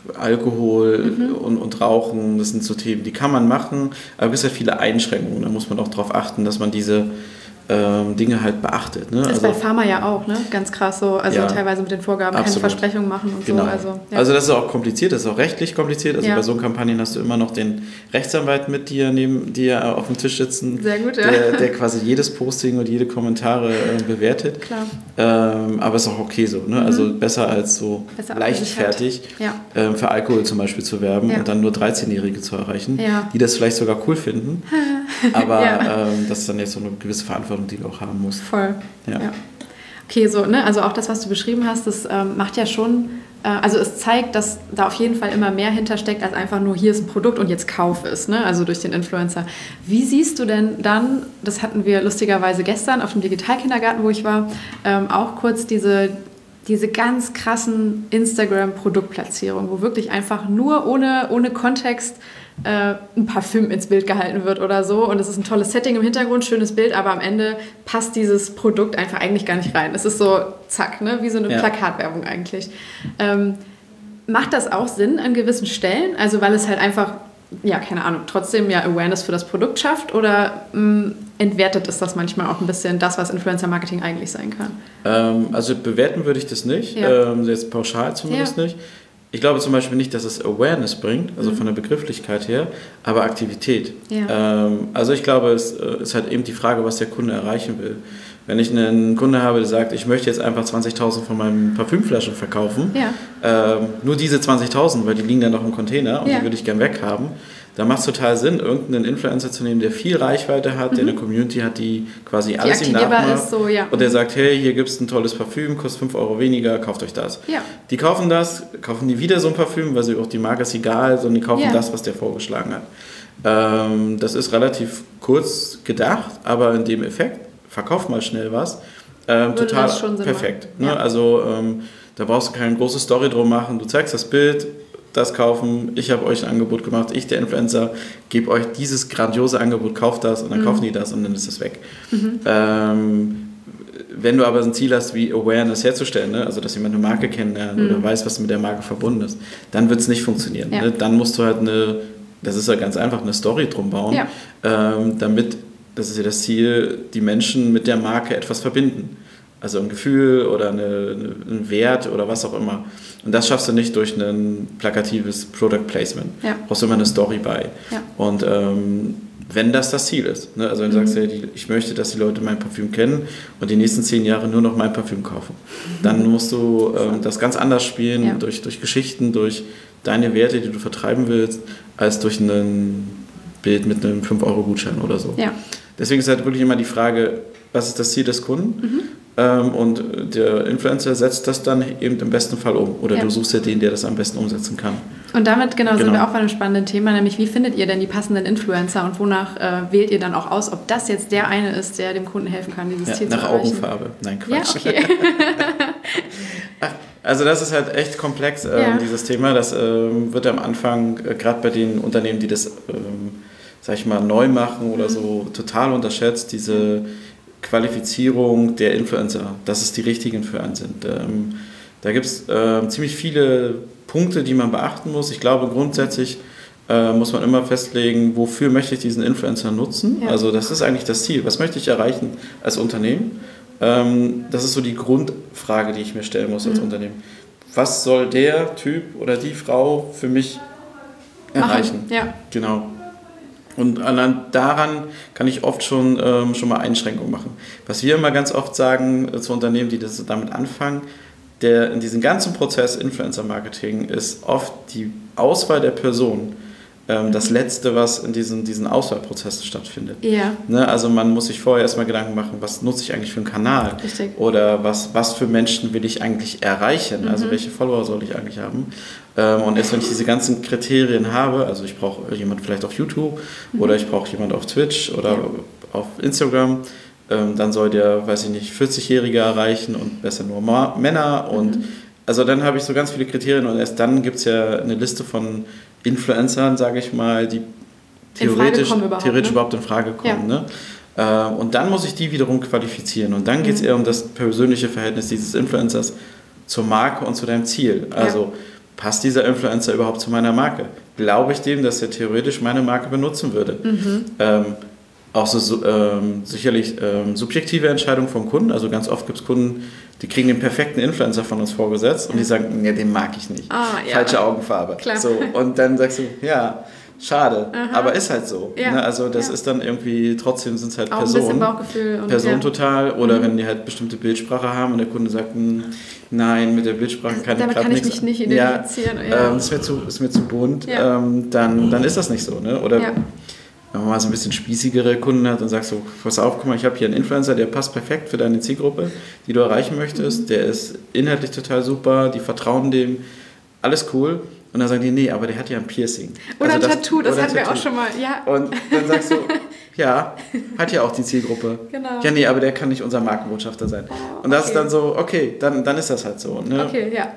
Alkohol mhm. und, und Rauchen, das sind so Themen, die kann man machen, aber es gibt ja viele Einschränkungen. Da muss man auch darauf achten, dass man diese ähm, Dinge halt beachtet. Ne? Das ist also, bei Pharma ja auch, ne? Ganz krass so, also ja, teilweise mit den Vorgaben absolut. Keine Versprechungen machen und genau. so. Also, ja. also das ist auch kompliziert, das ist auch rechtlich kompliziert. Also ja. bei so Kampagnen hast du immer noch den Rechtsanwalt mit dir neben dir auf dem Tisch sitzen, Sehr gut, ja. der, der quasi jedes Posting und jede Kommentare äh, bewertet. Klar. Ähm, aber es ist auch okay so, ne? Mhm. Also besser als so besser leichtfertig ja. ähm, für Alkohol zum Beispiel zu werben ja. und dann nur dreizehnjährige zu erreichen, ja. die das vielleicht sogar cool finden, aber ja. ähm, das ist dann jetzt so eine gewisse Verantwortung, die du auch haben musst. Voll, ja. ja. Okay, so, ne, also auch das, was du beschrieben hast, das ähm, macht ja schon, äh, also es zeigt, dass da auf jeden Fall immer mehr hintersteckt, als einfach nur, hier ist ein Produkt und jetzt kauf es, ne, also durch den Influencer. Wie siehst du denn dann, das hatten wir lustigerweise gestern auf dem Digitalkindergarten, wo ich war, ähm, auch kurz diese, diese ganz krassen Instagram-Produktplatzierungen, wo wirklich einfach nur ohne, ohne Kontext äh, ein Parfüm ins Bild gehalten wird oder so und es ist ein tolles Setting im Hintergrund, schönes Bild, aber am Ende passt dieses Produkt einfach eigentlich gar nicht rein. Es ist so zack, ne? Wie so eine ja. Plakatwerbung eigentlich. Ähm, macht das auch Sinn an gewissen Stellen? Also weil es halt einfach, ja, keine Ahnung, trotzdem ja Awareness für das Produkt schafft oder mh, entwertet es das manchmal auch ein bisschen das, was Influencer-Marketing eigentlich sein kann? Ähm, also bewerten würde ich das nicht, ja. ähm, jetzt pauschal zumindest ja. nicht. Ich glaube zum Beispiel nicht, dass es Awareness bringt, also mhm. von der Begrifflichkeit her, aber Aktivität. Ja. Ähm, also ich glaube, es ist halt eben die Frage, was der Kunde erreichen will. Wenn ich einen Kunde habe, der sagt, ich möchte jetzt einfach zwanzigtausend von meinen Parfümflaschen verkaufen, ja. ähm, nur diese zwanzigtausend, weil die liegen dann noch im Container und ja. die würde ich gern weghaben, dann macht es total Sinn, irgendeinen Influencer zu nehmen, der viel Reichweite hat, mhm. der eine Community hat, die quasi die alles ihm nachmacht. Ist so, ja. Und der sagt, hey, hier gibt es ein tolles Parfüm, kostet fünf Euro weniger, kauft euch das. Ja. Die kaufen das, kaufen nie wieder so ein Parfüm, weil sie auch die Marke ist egal, sondern die kaufen ja. das, was der vorgeschlagen hat. Ähm, das ist relativ kurz gedacht, aber in dem Effekt, verkauf mal schnell was, ähm, total perfekt. Ne? Ja. Also ähm, da brauchst du keine große Story drum machen, du zeigst das Bild, das kaufen, ich habe euch ein Angebot gemacht, ich, der Influencer, gebe euch dieses grandiose Angebot, kauft das und dann mhm. kaufen die das und dann ist es weg. Mhm. Ähm, wenn du aber ein Ziel hast, wie Awareness herzustellen, ne? Also dass jemand eine Marke kennenlernt mhm. oder weiß, was mit der Marke verbunden ist, dann wird es nicht funktionieren. Ja. Ne? Dann musst du halt eine, das ist ja ganz einfach, eine Story drum bauen, ja. ähm, damit, das ist ja das Ziel, die Menschen mit der Marke etwas verbinden. Also ein Gefühl oder eine, eine, ein Wert oder was auch immer. Und das schaffst du nicht durch ein plakatives Product Placement. Ja. Du brauchst immer eine Story bei. Ja. Und ähm, wenn das das Ziel ist, ne? Also wenn du mhm. sagst, ja, die, ich möchte, dass die Leute mein Parfüm kennen und die nächsten zehn Jahre nur noch mein Parfüm kaufen, mhm. dann musst du ähm, das ganz anders spielen, ja. durch, durch Geschichten, durch deine Werte, die du vertreiben willst, als durch ein Bild mit einem fünf Euro Gutschein oder so. Ja. Deswegen ist halt wirklich immer die Frage, was ist das Ziel des Kunden? Mhm. Ähm, und der Influencer setzt das dann eben im besten Fall um. Oder ja. du suchst ja den, der das am besten umsetzen kann. Und damit genau, genau. sind wir auch bei einem spannenden Thema, nämlich wie findet ihr denn die passenden Influencer und wonach äh, wählt ihr dann auch aus, ob das jetzt der eine ist, der dem Kunden helfen kann, dieses ja, Ziel zu erreichen? Nach Augenfarbe. Nein, Quatsch. Ja, okay. Also das ist halt echt komplex, ähm, ja. dieses Thema. Das ähm, wird am Anfang, äh, gerade bei den Unternehmen, die das, ähm, sag ich mal, neu machen oder mhm. so, total unterschätzt, diese Qualifizierung der Influencer, dass es die richtigen für einen sind. Ähm, da gibt es äh, ziemlich viele Punkte, die man beachten muss. Ich glaube grundsätzlich, äh, muss man immer festlegen, wofür möchte ich diesen Influencer nutzen. Ja. Also das ist eigentlich das Ziel. Was möchte ich erreichen als Unternehmen? Ähm, das ist so die Grundfrage, die ich mir stellen muss als mhm. Unternehmen. Was soll der Typ oder die Frau für mich erreichen? Ja. Genau. Und allein daran kann ich oft schon, ähm, schon mal Einschränkungen machen. Was wir immer ganz oft sagen äh, zu Unternehmen, die das damit anfangen, der in diesem ganzen Prozess Influencer-Marketing ist oft die Auswahl der Person ähm, das Letzte, was in diesen, diesen Auswahlprozessen stattfindet. Ja. Ne? Also man muss sich vorher erstmal Gedanken machen, was nutze ich eigentlich für einen Kanal? Richtig. Oder was, was für Menschen will ich eigentlich erreichen? Mhm. Also welche Follower soll ich eigentlich haben? Ähm, und erst wenn ich diese ganzen Kriterien habe, also ich brauche jemanden vielleicht auf YouTube mhm. oder ich brauche jemanden auf Twitch oder ja. auf Instagram, ähm, dann soll der, weiß ich nicht, vierzig-Jährige erreichen und besser nur Ma- Männer und mhm. also dann habe ich so ganz viele Kriterien und erst dann gibt es ja eine Liste von Influencern, sage ich mal, die theoretisch, überhaupt, theoretisch ne? überhaupt in Frage kommen. Ja. Ne? Und dann muss ich die wiederum qualifizieren. Und dann geht es mhm. eher um das persönliche Verhältnis dieses Influencers zur Marke und zu deinem Ziel. Also ja. passt dieser Influencer überhaupt zu meiner Marke? Glaube ich dem, dass er theoretisch meine Marke benutzen würde? Mhm. Ähm, auch so, so ähm, sicherlich ähm, subjektive Entscheidungen vom Kunden. Also ganz oft gibt es Kunden, die kriegen den perfekten Influencer von uns vorgesetzt und die sagen, nee, den mag ich nicht. Ah, ja. Falsche Augenfarbe. Klar. So, und dann sagst du, ja, schade, aha. aber ist halt so. Ja. Ne? Also das ja. ist dann irgendwie, trotzdem sind es halt auch Personen. Ein bisschen Bauchgefühl. Und Personen ja. total. Oder mhm. wenn die halt bestimmte Bildsprache haben und der Kunde sagt, nein, mit der Bildsprache kann Damit ich gerade nichts. Damit kann ich mich nicht identifizieren. Ja, ja. Ähm, ist, mir zu, ist mir zu bunt. Ja. Ähm, dann, dann ist das nicht so. Ne? Oder ja. wenn man mal so ein bisschen spießigere Kunden hat und sagt so, pass auf, guck mal, ich habe hier einen Influencer, der passt perfekt für deine Zielgruppe, die du erreichen möchtest, mhm. der ist inhaltlich total super, die vertrauen dem, alles cool. Und dann sagen die, nee, aber der hat ja ein Piercing. Oder also ein das, Tattoo, das hatten wir auch schon mal, ja. Und dann sagst du, ja, hat ja auch die Zielgruppe. Genau. Ja, nee, aber der kann nicht unser Markenbotschafter sein. Oh, und das okay. ist dann so, okay, dann, dann ist das halt so. Ne? Okay, ja.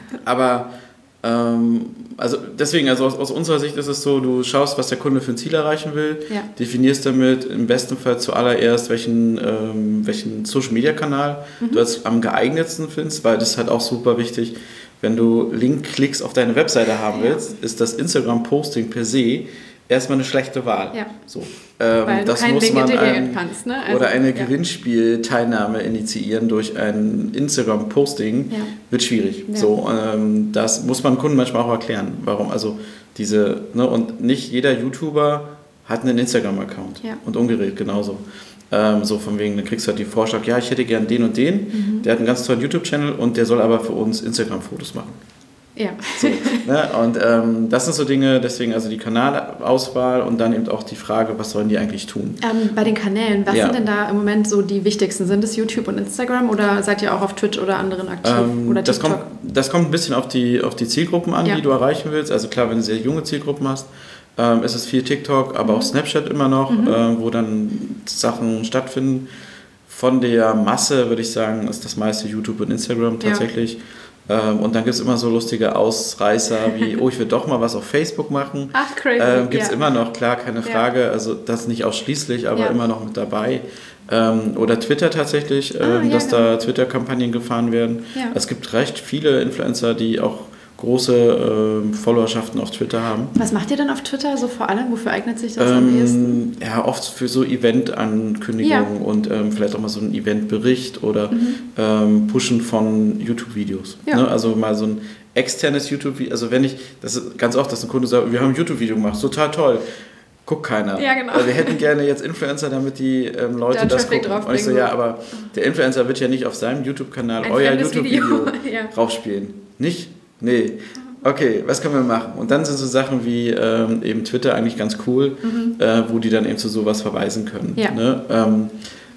Aber ähm, also deswegen, also aus, aus unserer Sicht ist es so, du schaust, was der Kunde für ein Ziel erreichen will, ja. definierst damit im besten Fall zuallererst, welchen, ähm, welchen Social-Media-Kanal mhm. du als am geeignetsten findest, weil das ist halt auch super wichtig, wenn du Link-Klicks auf deine Webseite haben willst, ja. ist das Instagram-Posting per se erstmal eine schlechte Wahl. Ja. So. Ähm, Weil das du keinen muss Link man integrieren ein, kannst. Ne? Also, oder eine ja. Gewinnspielteilnahme initiieren durch ein Instagram-Posting, ja. wird schwierig. Ja. So, ähm, das muss man Kunden manchmal auch erklären. Warum? Also diese, ne, und nicht jeder YouTuber hat einen Instagram-Account. Ja. Und umgedreht genauso. Ähm, so von wegen, dann kriegst du halt die Vorschlag, ja, ich hätte gern den und den, mhm. der hat einen ganz tollen YouTube-Channel und der soll aber für uns Instagram-Fotos machen. Ja. So, ne? Und ähm, das sind so Dinge, deswegen also die Kanalauswahl und dann eben auch die Frage, was sollen die eigentlich tun? Ähm, bei den Kanälen, was ja. sind denn da im Moment so die wichtigsten? Sind es YouTube und Instagram oder seid ihr auch auf Twitch oder anderen aktiv? Ähm, oder das, kommt, das kommt ein bisschen auf die, auf die Zielgruppen an, ja. die du erreichen willst. Also klar, wenn du sehr junge Zielgruppen hast, ähm, ist es viel TikTok, aber mhm. auch Snapchat immer noch, mhm. äh, wo dann Sachen stattfinden. Von der Masse würde ich sagen, ist das meiste YouTube und Instagram tatsächlich. Ja. Und dann gibt es immer so lustige Ausreißer wie, oh, ich will doch mal was auf Facebook machen. Ach, crazy. Ähm, gibt es ja. immer noch, klar, keine Frage. Ja. Also das nicht ausschließlich, aber ja. immer noch mit dabei. Ähm, oder Twitter tatsächlich, ah, ähm, ja, dass genau. da Twitter-Kampagnen gefahren werden. Ja. Es gibt recht viele Influencer, die auch große ähm, Followerschaften auf Twitter haben. Was macht ihr denn auf Twitter so vor allem? Wofür eignet sich das ähm, am ehesten? Ja, oft für so Event-Ankündigungen ja. und ähm, vielleicht auch mal so einen Eventbericht oder mhm. ähm, Pushen von YouTube-Videos. Ja. Ne? Also mal so ein externes YouTube-Video. Also wenn ich, das ist ganz oft, dass ein Kunde sagt, wir haben ein YouTube-Video gemacht, total toll. Guckt keiner. Ja, genau. Also wir hätten gerne jetzt Influencer, damit die ähm, Leute da das Traffic gucken. Und ich so, ja, aber der Influencer wird ja nicht auf seinem YouTube-Kanal ein euer YouTube-Video ja. draufspielen. Nicht? Nee. Okay, was können wir machen? Und dann sind so Sachen wie ähm, eben Twitter eigentlich ganz cool, mhm. äh, wo die dann eben zu sowas verweisen können. Ja. Ne? Ähm,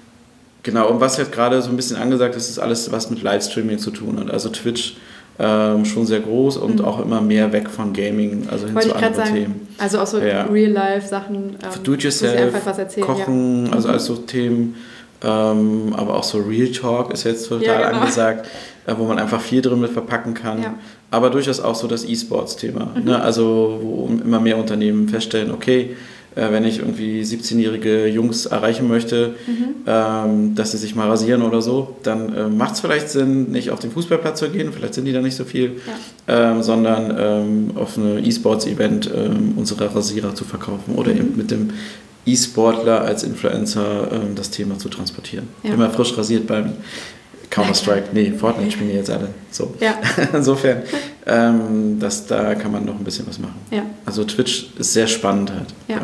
genau, und was jetzt gerade so ein bisschen angesagt ist, ist alles, was mit Livestreaming zu tun hat. Also Twitch ähm, schon sehr groß und mhm. auch immer mehr weg von Gaming, also hin Wollte zu anderen sagen, Themen. Also auch so ja. Real-Life-Sachen, ähm, Do-it-yourself, was erzählen, Kochen, ja. also mhm. alles so Themen. Ähm, aber auch so Real Talk ist jetzt total ja, genau. angesagt, äh, wo man einfach viel drin mit verpacken kann. Ja. Aber durchaus auch so das E-Sports-Thema. Mhm. Ne? Also wo immer mehr Unternehmen feststellen, okay, äh, wenn ich irgendwie siebzehnjährige Jungs erreichen möchte, mhm. ähm, dass sie sich mal rasieren oder so, dann äh, macht es vielleicht Sinn, nicht auf den Fußballplatz zu gehen, vielleicht sind die da nicht so viel, ja. ähm, sondern ähm, auf ein E-Sports-Event ähm, unsere Rasierer zu verkaufen oder mhm. eben mit dem E-Sportler als Influencer ähm, das Thema zu transportieren. Ja. Immer frisch rasiert beim Counter-Strike, nee, Fortnite spielen die jetzt alle. So. Ja. Insofern, ähm, das, da kann man noch ein bisschen was machen. Ja. Also Twitch ist sehr spannend halt. Ja.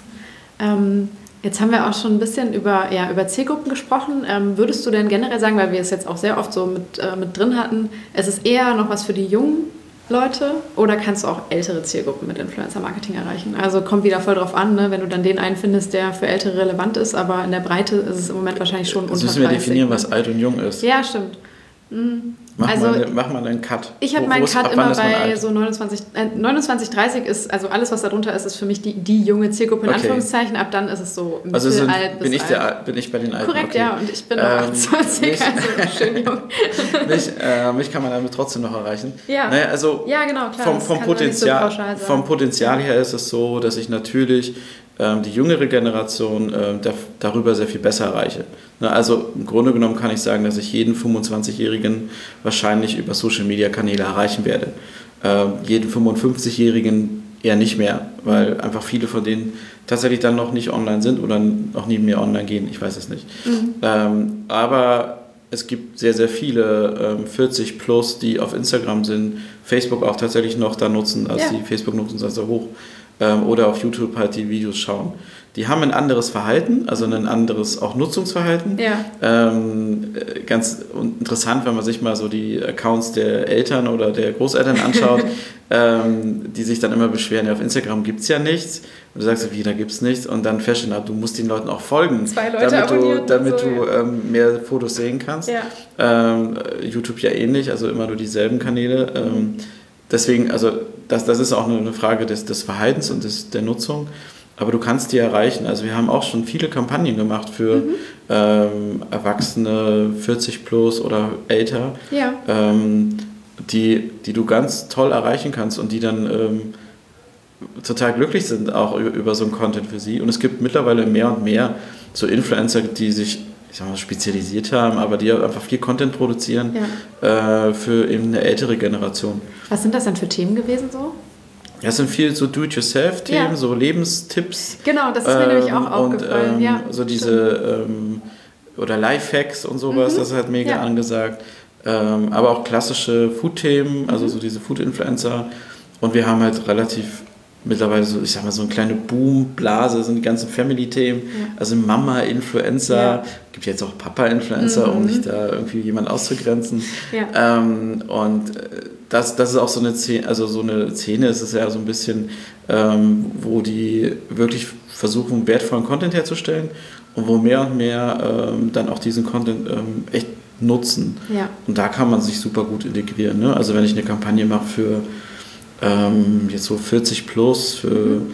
Ähm, jetzt haben wir auch schon ein bisschen über, ja, über Zielgruppen gesprochen. Ähm, würdest du denn generell sagen, weil wir es jetzt auch sehr oft so mit, äh, mit drin hatten, es ist eher noch was für die jungen Leute oder kannst du auch ältere Zielgruppen mit Influencer-Marketing erreichen? Also kommt wieder voll drauf an, ne? Wenn du dann den einen findest, der für Ältere relevant ist, aber in der Breite ist es im Moment wahrscheinlich schon unter dreißig. Müssen wir definieren, was alt und jung ist. Ja, stimmt. Mhm. Mach, also, mal, mach mal einen Cut. Ich habe meinen Cut immer bei so neunundzwanzig, äh, neunundzwanzig, dreißig ist, also alles, was da drunter ist, ist für mich die, die junge Zielgruppe in okay. Anführungszeichen. Ab dann ist es so also sind, alt bin bis ich alt. Der, bin ich bei den Alten? Korrekt, okay. ja. Und ich bin noch ähm, achtundzwanzig, mich, also schön jung. mich, äh, mich kann man damit trotzdem noch erreichen. Ja, naja, also ja genau, klar. Vom, vom, Potenzial, so vom Potenzial her ist es so, dass ich natürlich ähm, die jüngere Generation äh, da, darüber sehr viel besser erreiche. Also im Grunde genommen kann ich sagen, dass ich jeden fünfundzwanzigjährigen wahrscheinlich über Social-Media-Kanäle erreichen werde. Ähm, jeden fünfundfünfzigjährigen eher nicht mehr, weil einfach viele von denen tatsächlich dann noch nicht online sind oder noch nie mehr online gehen, ich weiß es nicht. Mhm. Ähm, aber es gibt sehr, sehr viele ähm, vierzig plus, die auf Instagram sind, Facebook auch tatsächlich noch da nutzen, als ja. die Facebook nutzen, also hoch. Ähm, oder auf YouTube halt die Videos schauen. Die haben ein anderes Verhalten, also ein anderes auch Nutzungsverhalten. Ja. Ähm, ganz interessant, wenn man sich mal so die Accounts der Eltern oder der Großeltern anschaut, ähm, die sich dann immer beschweren, ja, auf Instagram gibt es ja nichts. Und du sagst, wie, da gibt es nichts. Und dann feststellen, du musst den Leuten auch folgen, Zwei Leute damit du, damit so, du ja. ähm, mehr Fotos sehen kannst. Ja. Ähm, YouTube ja ähnlich, also immer nur dieselben Kanäle. Ähm, deswegen, also das, das ist auch eine Frage des, des Verhaltens und des, der Nutzung. Aber du kannst die erreichen. Also wir haben auch schon viele Kampagnen gemacht für mhm. ähm, Erwachsene, vierzig plus oder älter, ja. ähm, die, die du ganz toll erreichen kannst und die dann ähm, total glücklich sind auch über, über so einen Content für sie. Und es gibt mittlerweile mehr und mehr so Influencer, die sich ich sag mal, spezialisiert haben, aber die einfach viel Content produzieren ja. äh, für eben eine ältere Generation. Was sind das denn für Themen gewesen so? Ja, es sind viel so Do-it-yourself-Themen, ja. so Lebenstipps. Genau, das ist mir ähm, nämlich auch aufgefallen. Und, ähm, ja, so diese, ähm, oder Lifehacks und sowas, mhm. das ist halt mega ja. angesagt. Ähm, aber auch klassische Food-Themen, also mhm. so diese Food-Influencer. Und wir haben halt relativ mittlerweile so, ich sag mal, so eine kleine Boom-Blase, sind die ganzen Family-Themen, ja. also Mama-Influencer, ja. gibt jetzt auch Papa-Influencer, mhm. um nicht da irgendwie jemand auszugrenzen. Ja. Ähm, und das, das ist auch so eine Szene, also so eine Szene ist es ja so ein bisschen, ähm, wo die wirklich versuchen, wertvollen Content herzustellen und wo mehr und mehr ähm, dann auch diesen Content ähm, echt nutzen. Ja. Und da kann man sich super gut integrieren. Ne? Also wenn ich eine Kampagne mache für Ähm, jetzt so vierzig plus für, mhm.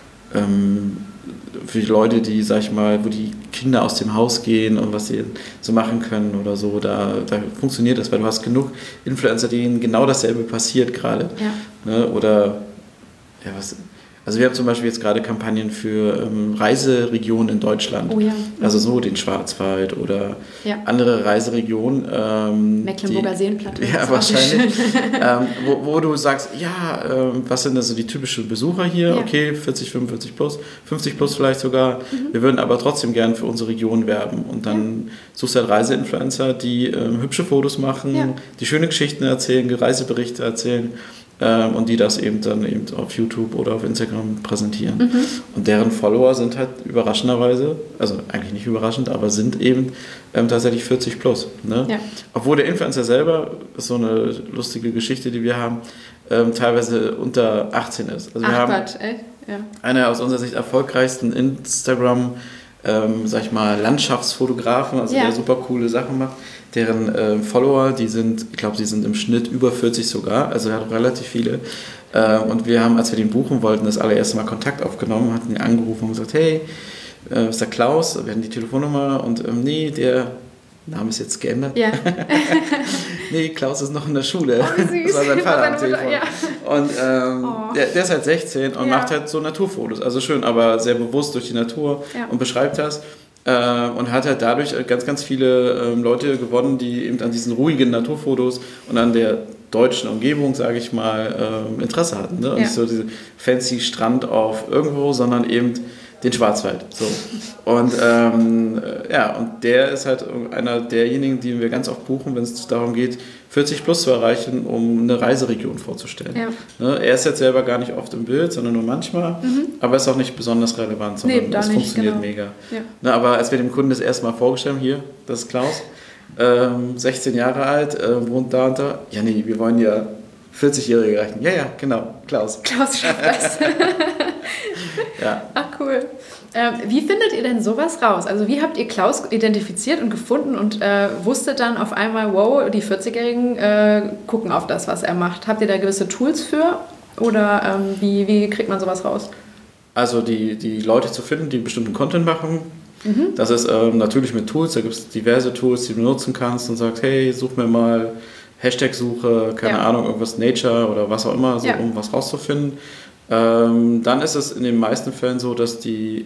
ähm, für die Leute, die, sag ich mal, wo die Kinder aus dem Haus gehen und was sie so machen können oder so, da, da funktioniert das, weil du hast genug Influencer, denen genau dasselbe passiert gerade. Ja. Ne? Oder, ja, was... Also wir haben zum Beispiel jetzt gerade Kampagnen für ähm, Reiseregionen in Deutschland, oh ja. also so den Schwarzwald oder ja. andere Reiseregionen. Ähm, Mecklenburger Seenplatte. Ja, wahrscheinlich. ähm, wo, wo du sagst, ja, ähm, was sind also die typischen Besucher hier? Ja. Okay, vierzig, fünfundvierzig plus, fünfzig plus vielleicht sogar. Mhm. Wir würden aber trotzdem gern für unsere Region werben. Und dann ja. suchst du halt Reiseinfluencer, die ähm, hübsche Fotos machen, ja. die schöne Geschichten erzählen, Reiseberichte erzählen. Und die das eben dann eben auf YouTube oder auf Instagram präsentieren. Mhm. Und deren Follower sind halt überraschenderweise, also eigentlich nicht überraschend, aber sind eben ähm, tatsächlich vierzig plus. Ne? Ja. Obwohl der Influencer selber, ist so eine lustige Geschichte, die wir haben, ähm, teilweise unter achtzehn ist. Also wir Ach haben Gott, echt? Ja. Einer aus unserer Sicht erfolgreichsten Instagram, ähm, sag ich mal, Landschaftsfotografen, also ja. der super coole Sachen macht. Deren äh, Follower, die sind, ich glaube, die sind im Schnitt über vierzig sogar, also er hat relativ viele. Äh, und wir haben, als wir den buchen wollten, das allererste Mal Kontakt aufgenommen, hatten ihn angerufen und gesagt, hey, äh, ist der Klaus? Wir hatten die Telefonnummer und ähm, nee, der Name ist jetzt geändert. Ja. Nee, Klaus ist noch in der Schule. Oh, wie süß. Das war sein Vater am Telefon. Ja. Und ähm, oh. der, der ist halt sechzehn und ja. macht halt so Naturfotos. Also schön, aber sehr bewusst durch die Natur ja. und beschreibt das. Äh, und hat halt dadurch ganz, ganz viele ähm, Leute gewonnen, die eben an diesen ruhigen Naturfotos und an der deutschen Umgebung, sage ich mal, ähm, Interesse hatten. Ne? Und ja. nicht so diese fancy Strand auf irgendwo, sondern eben den Schwarzwald. So. Und ähm, ja, und der ist halt einer derjenigen, die wir ganz oft buchen, wenn es darum geht, vierzig plus zu erreichen, um eine Reiseregion vorzustellen. Ja. Ne? Er ist jetzt selber gar nicht oft im Bild, sondern nur manchmal, mhm. aber ist auch nicht besonders relevant, sondern nee, es nicht, funktioniert genau. mega. Ja. Ne, aber als wir dem Kunden das erste Mal vorgestellt haben, hier, das ist Klaus, ähm, sechzehn Jahre alt, äh, wohnt da und da. Ja, nee, wir wollen ja vierzigjährige erreichen. Ja, ja, genau, Klaus. Klaus schafft das. Ja. Ach, cool. Ähm, wie findet ihr denn sowas raus? Also wie habt ihr Klaus identifiziert und gefunden und äh, wusstet dann auf einmal, wow, die vierzigjährigen äh, gucken auf das, was er macht. Habt ihr da gewisse Tools für oder ähm, wie, wie kriegt man sowas raus? Also die, die Leute zu finden, die bestimmten Content machen, mhm. das ist ähm, natürlich mit Tools, da gibt es diverse Tools, die du nutzen kannst und sagst, hey, such mir mal Hashtag-Suche, keine ja. Ahnung, irgendwas Nature oder was auch immer, so, ja. um was rauszufinden. Ähm, dann ist es in den meisten Fällen so, dass die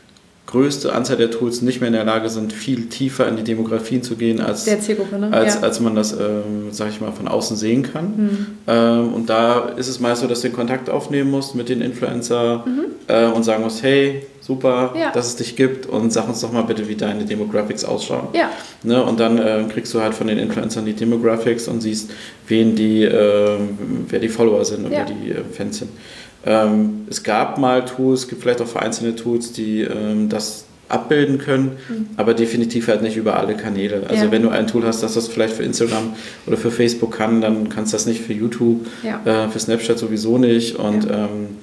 größte Anzahl der Tools nicht mehr in der Lage sind, viel tiefer in die Demografien zu gehen, als, der Zielgruppe, ne? als, ja. als man das, ähm, sag ich mal, von außen sehen kann. Mhm. Ähm, und da ist es meist so, dass du den Kontakt aufnehmen musst mit den Influencer mhm. äh, und sagen musst, hey, super, ja. dass es dich gibt und sag uns doch mal bitte, wie deine Demographics ausschauen. Ja. Ne? Und dann äh, kriegst du halt von den Influencern die Demographics und siehst, wen die, äh, wer die Follower sind und ja. wer die äh, Fans sind. Ähm, es gab mal Tools, es gibt vielleicht auch vereinzelte Tools, die ähm, das abbilden können, mhm. aber definitiv halt nicht über alle Kanäle. Also ja. wenn du ein Tool hast, das das vielleicht für Instagram oder für Facebook kann, dann kannst du das nicht für YouTube, ja. äh, für Snapchat sowieso nicht und ja.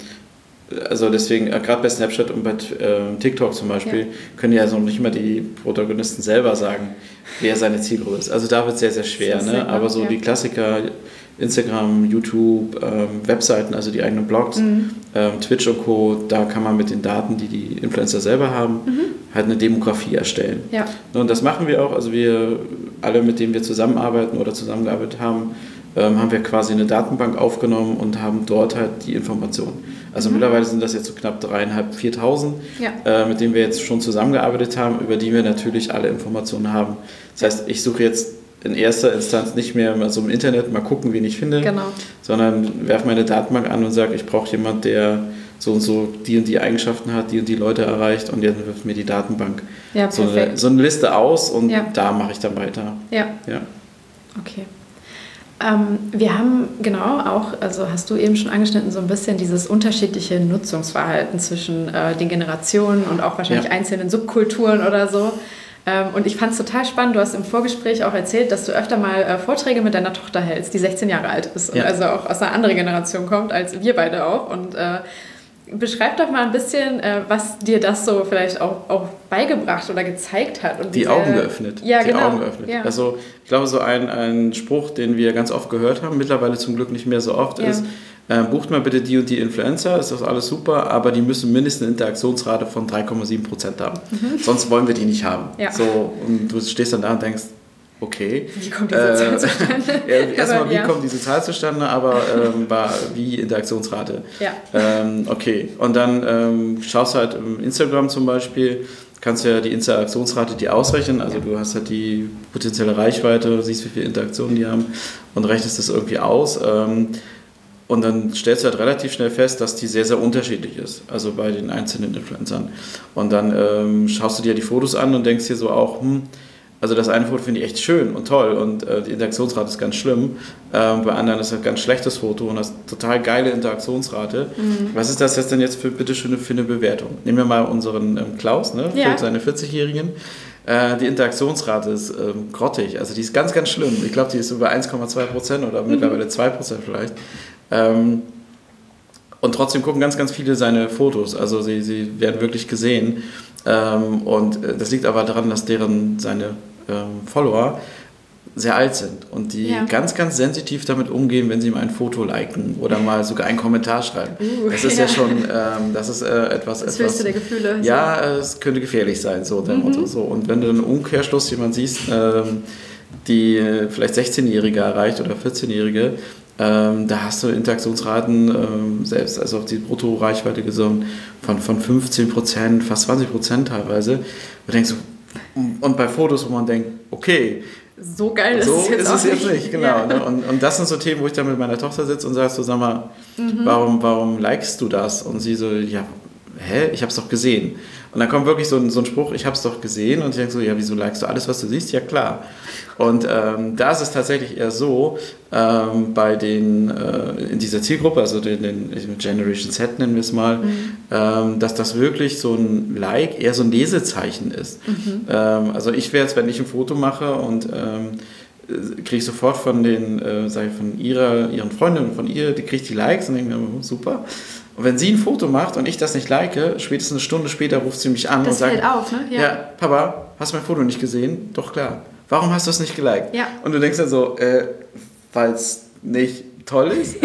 ähm, also deswegen, äh, gerade bei Snapchat und bei äh, TikTok zum Beispiel, ja. können ja so nicht mal die Protagonisten selber sagen, wer seine Zielgruppe ist. Also da wird es sehr, sehr schwer, ne? Sehr aber so ja. die Klassiker, Instagram, YouTube, ähm, Webseiten, also die eigenen Blogs, mhm. ähm, Twitch und Co., da kann man mit den Daten, die die Influencer selber haben, mhm. halt eine Demografie erstellen. Ja. Und das machen wir auch, also wir alle, mit denen wir zusammenarbeiten oder zusammengearbeitet haben, ähm, haben wir quasi eine Datenbank aufgenommen und haben dort halt die Informationen. Also mhm. mittlerweile sind das jetzt so knapp dreieinhalb, viertausend, ja. äh, mit denen wir jetzt schon zusammengearbeitet haben, über die wir natürlich alle Informationen haben. Das heißt, ich suche jetzt in erster Instanz nicht mehr mal so im Internet mal gucken, wen ich finde, genau. sondern werfe meine Datenbank an und sage, ich brauche jemanden, der so und so die und die Eigenschaften hat, die und die Leute erreicht und dann wirft mir die Datenbank ja, so, eine, so eine Liste aus und ja. da mache ich dann weiter. Ja. ja. Okay. Ähm, wir haben genau auch, also hast du eben schon angeschnitten, so ein bisschen dieses unterschiedliche Nutzungsverhalten zwischen äh, den Generationen und auch wahrscheinlich ja. einzelnen Subkulturen oder so. Und ich fand es total spannend, du hast im Vorgespräch auch erzählt, dass du öfter mal äh, Vorträge mit deiner Tochter hältst, die sechzehn Jahre alt ist und ja. also auch aus einer anderen Generation kommt, als wir beide auch. Und äh, beschreib doch mal ein bisschen, äh, was dir das so vielleicht auch, auch beigebracht oder gezeigt hat. Und die diese, Augen geöffnet. Ja, die genau. Augen geöffnet. Ja. Also ich glaube, so ein, ein Spruch, den wir ganz oft gehört haben, mittlerweile zum Glück nicht mehr so oft, ja. ist, äh, bucht mal bitte die und die Influencer, ist das alles super, aber die müssen mindestens eine Interaktionsrate von drei Komma sieben Prozent haben. Mhm. Sonst wollen wir die nicht haben. Ja. So, und du stehst dann da und denkst, okay. Wie kommt diese äh, Zahl zustande? ja, erstmal, wie ja. kommt diese Zahl zustande, aber ähm, wie Interaktionsrate. Ja. Ähm, okay, und dann ähm, schaust du halt im Instagram zum Beispiel, kannst du ja die Interaktionsrate dir ausrechnen, also du hast halt die potenzielle Reichweite, siehst, wie viele Interaktionen die haben und rechnest das irgendwie aus. Ähm, Und dann stellst du halt relativ schnell fest, dass die sehr, sehr unterschiedlich ist, also bei den einzelnen Influencern. Und dann ähm, schaust du dir die Fotos an und denkst dir so auch, hm, also das eine Foto finde ich echt schön und toll und äh, die Interaktionsrate ist ganz schlimm. Ähm, bei anderen ist das ein ganz schlechtes Foto und das total geile Interaktionsrate. Mhm. Was ist das jetzt denn jetzt für, bitte schön für eine Bewertung? Nehmen wir mal unseren ähm, Klaus, ne, ja. für seine vierzigjährigen. Äh, die Interaktionsrate ist ähm, grottig, also die ist ganz, ganz schlimm. Ich glaube, die ist über eins Komma zwei Prozent oder mhm. mittlerweile zwei Prozent vielleicht. Ähm, und trotzdem gucken ganz, ganz viele seine Fotos, also sie, sie werden wirklich gesehen. Ähm, und das liegt aber daran, dass deren seine ähm, Follower sehr alt sind und die ja. ganz, ganz sensitiv damit umgehen, wenn sie mal ein Foto liken oder mal sogar einen Kommentar schreiben. Uh, das ist ja, ja schon, ähm, das ist äh, etwas... Das etwas, höchste der Gefühle. Ja, so. Es könnte gefährlich sein, so der mhm. Motto. So. Und wenn du dann im Umkehrschluss jemanden siehst, ähm, die vielleicht sechzehnjährige erreicht oder vierzehnjährige, Ähm, da hast du Interaktionsraten, ähm, selbst also auf die Brutto-Reichweite gesungen, von, von fünfzehn Prozent, fast zwanzig Prozent teilweise. Du denkst, und bei Fotos, wo man denkt, okay, so geil ist so es jetzt, ist auch es jetzt nicht. nicht. Genau. Ja. Ne? Und, und das sind so Themen, wo ich dann mit meiner Tochter sitze und sagst so, sag mal, mhm. warum, warum likest du das? Und sie so, ja, hä, ich hab's doch gesehen. Und dann kommt wirklich so ein, so ein Spruch, ich hab's doch gesehen. Und ich denke so, ja, wieso likest du alles, was du siehst? Ja, klar. Und ähm, da ist es tatsächlich eher so, ähm, bei den, äh, in dieser Zielgruppe, also den, den Generation Z nennen wir es mal, mhm. ähm, dass das wirklich so ein Like eher so ein Lesezeichen ist. Mhm. Ähm, also ich wäre jetzt, wenn ich ein Foto mache und ähm, kriege ich sofort von den, äh, sag ich, von ihrer, ihren Freundinnen, von ihr, die kriegt die Likes und denke mir, oh, super. Und wenn sie ein Foto macht und ich das nicht like, spätestens eine Stunde später ruft sie mich an das und sagt, fällt auf, ne? Ja. ja, Papa, hast du mein Foto nicht gesehen? Doch, klar. Warum hast du es nicht geliked? Ja. Und du denkst dann so, äh, weil es nicht toll ist?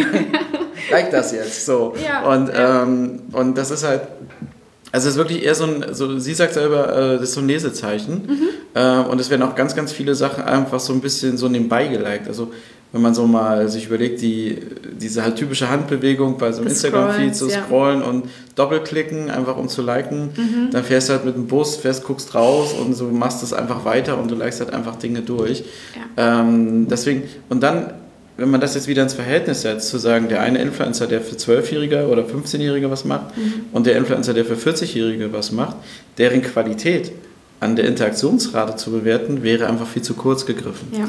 Like das jetzt. So. Ja. Und, ja. ähm, und das ist halt, also es ist wirklich eher so ein, so, sie sagt selber, äh, das ist so ein Lesezeichen. Mhm. Äh, und es werden auch ganz, ganz viele Sachen einfach so ein bisschen so nebenbei geliked. Also wenn man so mal sich überlegt, die, diese halt typische Handbewegung bei so einem Instagram-Feed zu ja. scrollen und doppelklicken, einfach um zu liken, mhm. dann fährst du halt mit dem Bus, fährst, guckst raus und so machst es einfach weiter und du likest halt einfach Dinge durch. Ja. Ähm, deswegen, und dann, wenn man das jetzt wieder ins Verhältnis setzt, zu sagen, der eine Influencer, der für zwölfjährige oder fünfzehnjährige was macht mhm. und der Influencer, der für vierzig-jährige was macht, deren Qualität an der Interaktionsrate zu bewerten, wäre einfach viel zu kurz gegriffen. Ja.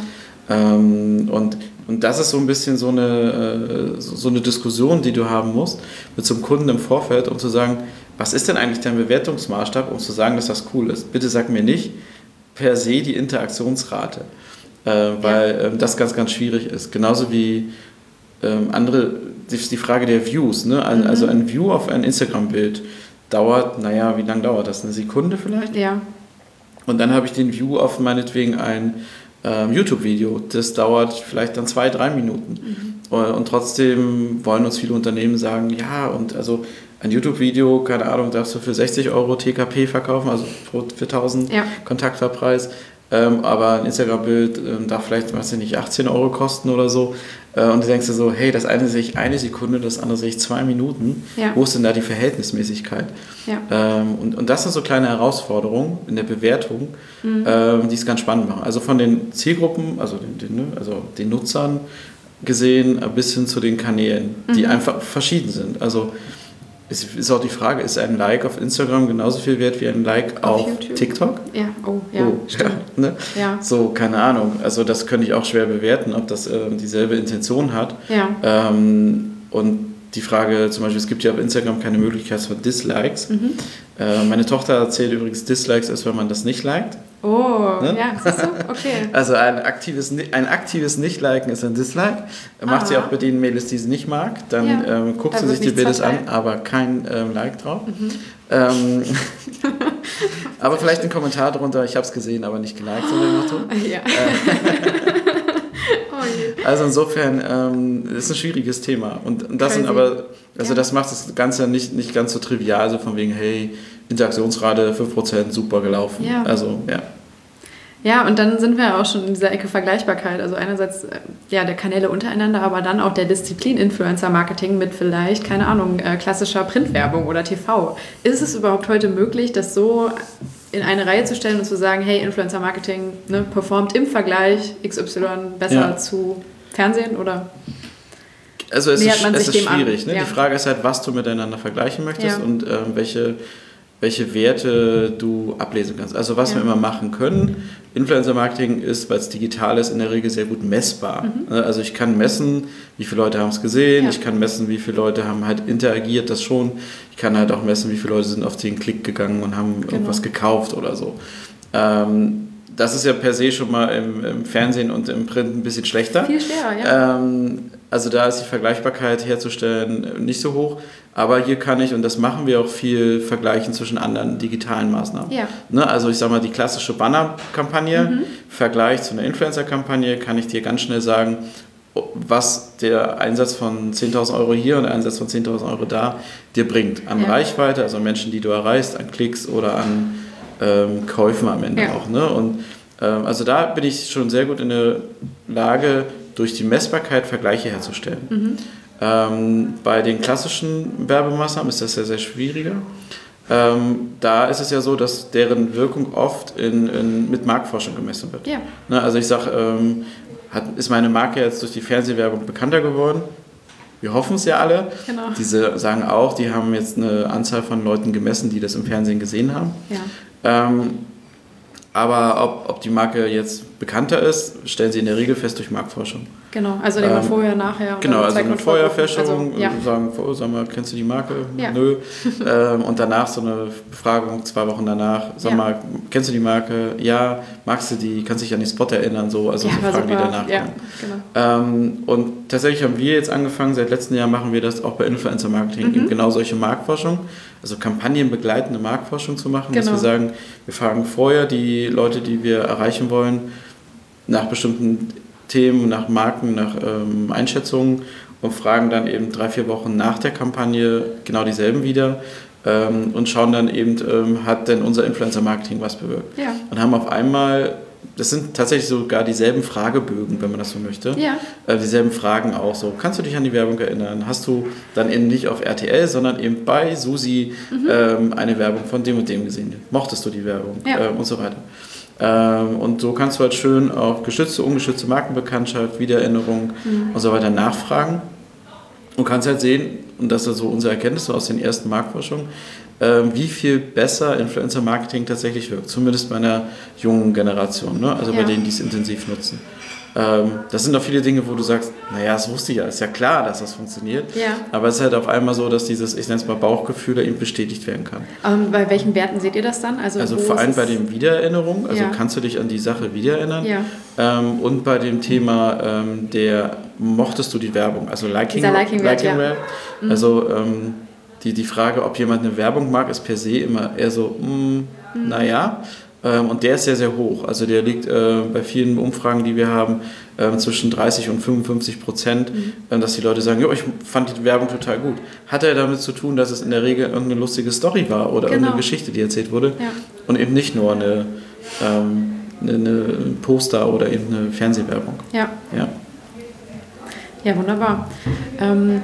Ähm, und, und das ist so ein bisschen so eine, äh, so, so eine Diskussion, die du haben musst mit so einem Kunden im Vorfeld, um zu sagen, was ist denn eigentlich dein Bewertungsmaßstab, um zu sagen, dass das cool ist. Bitte sag mir nicht per se die Interaktionsrate, äh, weil ja. ähm, das ganz, ganz schwierig ist. Genauso wie ähm, andere, die, die Frage der Views, ne? Ein, mhm. also ein View auf ein Instagram-Bild dauert, naja, wie lange dauert das? Eine Sekunde vielleicht? Ja. Und dann habe ich den View auf meinetwegen ein ähm, YouTube-Video. Das dauert vielleicht dann zwei, drei Minuten. Mhm. Und trotzdem wollen uns viele Unternehmen sagen, ja, und also ein YouTube-Video, keine Ahnung, darfst du für sechzig Euro T K P verkaufen, also für tausend ja. Kontaktverpreis. Ähm, aber ein Instagram-Bild ähm, darf vielleicht, weiß ich nicht, achtzehn Euro kosten oder so. Äh, und du denkst dir so, hey, das eine sehe ich eine Sekunde, das andere sehe ich zwei Minuten. Ja. Wo ist denn da die Verhältnismäßigkeit? Ja. Ähm, und, und das sind so kleine Herausforderungen in der Bewertung, mhm. ähm, die es ganz spannend machen. Also von den Zielgruppen, also den, den, also den Nutzern gesehen, bis hin zu den Kanälen, die mhm. einfach verschieden sind. Also es ist auch die Frage, ist ein Like auf Instagram genauso viel wert wie ein Like auf, auf TikTok? Ja, oh, ja, oh, stimmt. Ja, ne? Ja. So, keine Ahnung. Also das könnte ich auch schwer bewerten, ob das äh, dieselbe Intention hat. Ja. Ähm, und die Frage, zum Beispiel, es gibt ja auf Instagram keine Möglichkeit für Dislikes. Mhm. Äh, meine Tochter erzählt übrigens, Dislikes ist, wenn man das nicht liked. Oh, ne? Ja, siehst du? Okay. Also ein aktives, ein aktives Nicht-Liken ist ein Dislike. Macht Aha. sie auch bei den Mädels, die sie nicht mag. Dann ja. ähm, guckt da sie sich die Bilder an, aber kein ähm, Like drauf. Mhm. Ähm, aber vielleicht ein Kommentar drunter, ich habe es gesehen, aber nicht geliked. Oh, ja. Also insofern ähm, ist ein schwieriges Thema. Und, und das Crazy. sind aber, also ja. das macht das Ganze nicht, nicht ganz so trivial, so von wegen, hey, Interaktionsrate fünf Prozent, super gelaufen. Ja. Also, ja. Ja, und dann sind wir auch schon in dieser Ecke Vergleichbarkeit. Also einerseits ja, der Kanäle untereinander, aber dann auch der Disziplin Influencer-Marketing mit vielleicht, keine Ahnung, äh, klassischer Printwerbung oder T V. Ist es überhaupt heute möglich, das so in eine Reihe zu stellen und zu sagen, hey, Influencer-Marketing ne, performt im Vergleich X Y besser ja. zu Fernsehen oder also es ist, es ist schwierig. Ne? Ja. Die Frage ist halt, was du miteinander vergleichen möchtest ja. und ähm, welche, welche Werte du ablesen kannst. Also was ja. wir immer machen können, Influencer-Marketing ist, weil es digital ist, in der Regel sehr gut messbar. Mhm. Also ich kann messen, wie viele Leute haben es gesehen, ja. ich kann messen, wie viele Leute haben halt interagiert, das schon. Ich kann halt auch messen, wie viele Leute sind auf den Klick gegangen und haben genau. irgendwas gekauft oder so. Ähm, das ist ja per se schon mal im, im Fernsehen und im Print ein bisschen schlechter. Viel schwerer, ja. Ähm, also da ist die Vergleichbarkeit herzustellen nicht so hoch. Aber hier kann ich, und das machen wir auch viel, vergleichen zwischen anderen digitalen Maßnahmen. Ja. Ne, also ich sage mal, die klassische Banner-Kampagne, mhm. Vergleich zu einer Influencer-Kampagne, kann ich dir ganz schnell sagen, was der Einsatz von zehntausend Euro hier und der Einsatz von zehntausend Euro da dir bringt. An ja. Reichweite, also Menschen, die du erreichst, an Klicks oder an ähm, Käufen am Ende ja. auch. Ne? Und ähm, also da bin ich schon sehr gut in der Lage, durch die Messbarkeit Vergleiche herzustellen. Mhm. Ähm, bei den klassischen Werbemaßnahmen ist das sehr, sehr schwieriger. Ähm, da ist es ja so, dass deren Wirkung oft in, in, mit Marktforschung gemessen wird. Ja. Ne, also ich sage, ähm, hat, ist meine Marke jetzt durch die Fernsehwerbung bekannter geworden? Wir hoffen es ja alle. Genau. Diese sagen auch, die haben jetzt eine Anzahl von Leuten gemessen, die das im Fernsehen gesehen haben. Ja. Ähm, aber ob, ob die Marke jetzt bekannter ist, stellen sie in der Regel fest durch Marktforschung. Genau, also nehmen wir ähm, vorher, nachher. Genau, also eine Vorherfeststellung, also, ja. sagen, sag mal, kennst du die Marke? Ja. Nö. ähm, und danach so eine Befragung, zwei Wochen danach, sag ja. mal, kennst du die Marke? Ja. Magst du die? Kannst dich an den Spot erinnern? So, also ja, so Fragen, super. die danach ja, kommen. Genau. Ähm, und tatsächlich haben wir jetzt angefangen, seit letztem Jahr machen wir das auch bei Influencer-Marketing, mhm. eben genau solche Marktforschung, also kampagnenbegleitende Marktforschung zu machen, genau. dass wir sagen, wir fragen vorher die Leute, die wir erreichen wollen, nach bestimmten Themen, nach Marken, nach ähm, Einschätzungen und fragen dann eben drei, vier Wochen nach der Kampagne genau dieselben wieder ähm, und schauen dann eben, ähm, hat denn unser Influencer-Marketing was bewirkt? Ja. Und haben auf einmal, das sind tatsächlich sogar dieselben Fragebögen, wenn man das so möchte, ja. äh, dieselben Fragen auch so. Kannst du dich an die Werbung erinnern? Hast du dann eben nicht auf R T L, sondern eben bei Susi mhm. ähm, eine Werbung von dem und dem gesehen? Mochtest du die Werbung? Ja. Äh, und so weiter. Und so kannst du halt schön auch geschützte, ungeschützte Markenbekanntschaft, Wiedererinnerung mhm. und so weiter nachfragen und kannst halt sehen, und das ist so unsere Erkenntnis aus den ersten Marktforschungen, wie viel besser Influencer-Marketing tatsächlich wirkt, zumindest bei einer jungen Generation, ne? Also ja. bei denen, die es intensiv nutzen. Das sind auch viele Dinge, wo du sagst, naja, das wusste ich ja, ist ja klar, dass das funktioniert. Ja. Aber es ist halt auf einmal so, dass dieses, ich nenne es mal Bauchgefühl, eben bestätigt werden kann. Ähm, bei welchen Werten seht ihr das dann? Also, also vor allem bei den Wiedererinnerungen, also ja. kannst du dich an die Sache wiedererinnern. Ja. Ähm, und bei dem Thema ähm, der, mochtest du die Werbung, also Liking, Liking Wert, Liking ja. mhm. Also ähm, die, die Frage, ob jemand eine Werbung mag, ist per se immer eher so, mh, mhm. naja. Und der ist sehr, sehr hoch. Also der liegt äh, bei vielen Umfragen, die wir haben, äh, zwischen dreißig und fünfundfünfzig Prozent, mhm. äh, dass die Leute sagen, jo, ich fand die Werbung total gut. Hat er damit zu tun, dass es in der Regel irgendeine lustige Story war oder genau. irgendeine Geschichte, die erzählt wurde ja. und eben nicht nur eine, ähm, eine, eine Poster oder eben eine Fernsehwerbung. Ja, ja. ja wunderbar. Ähm,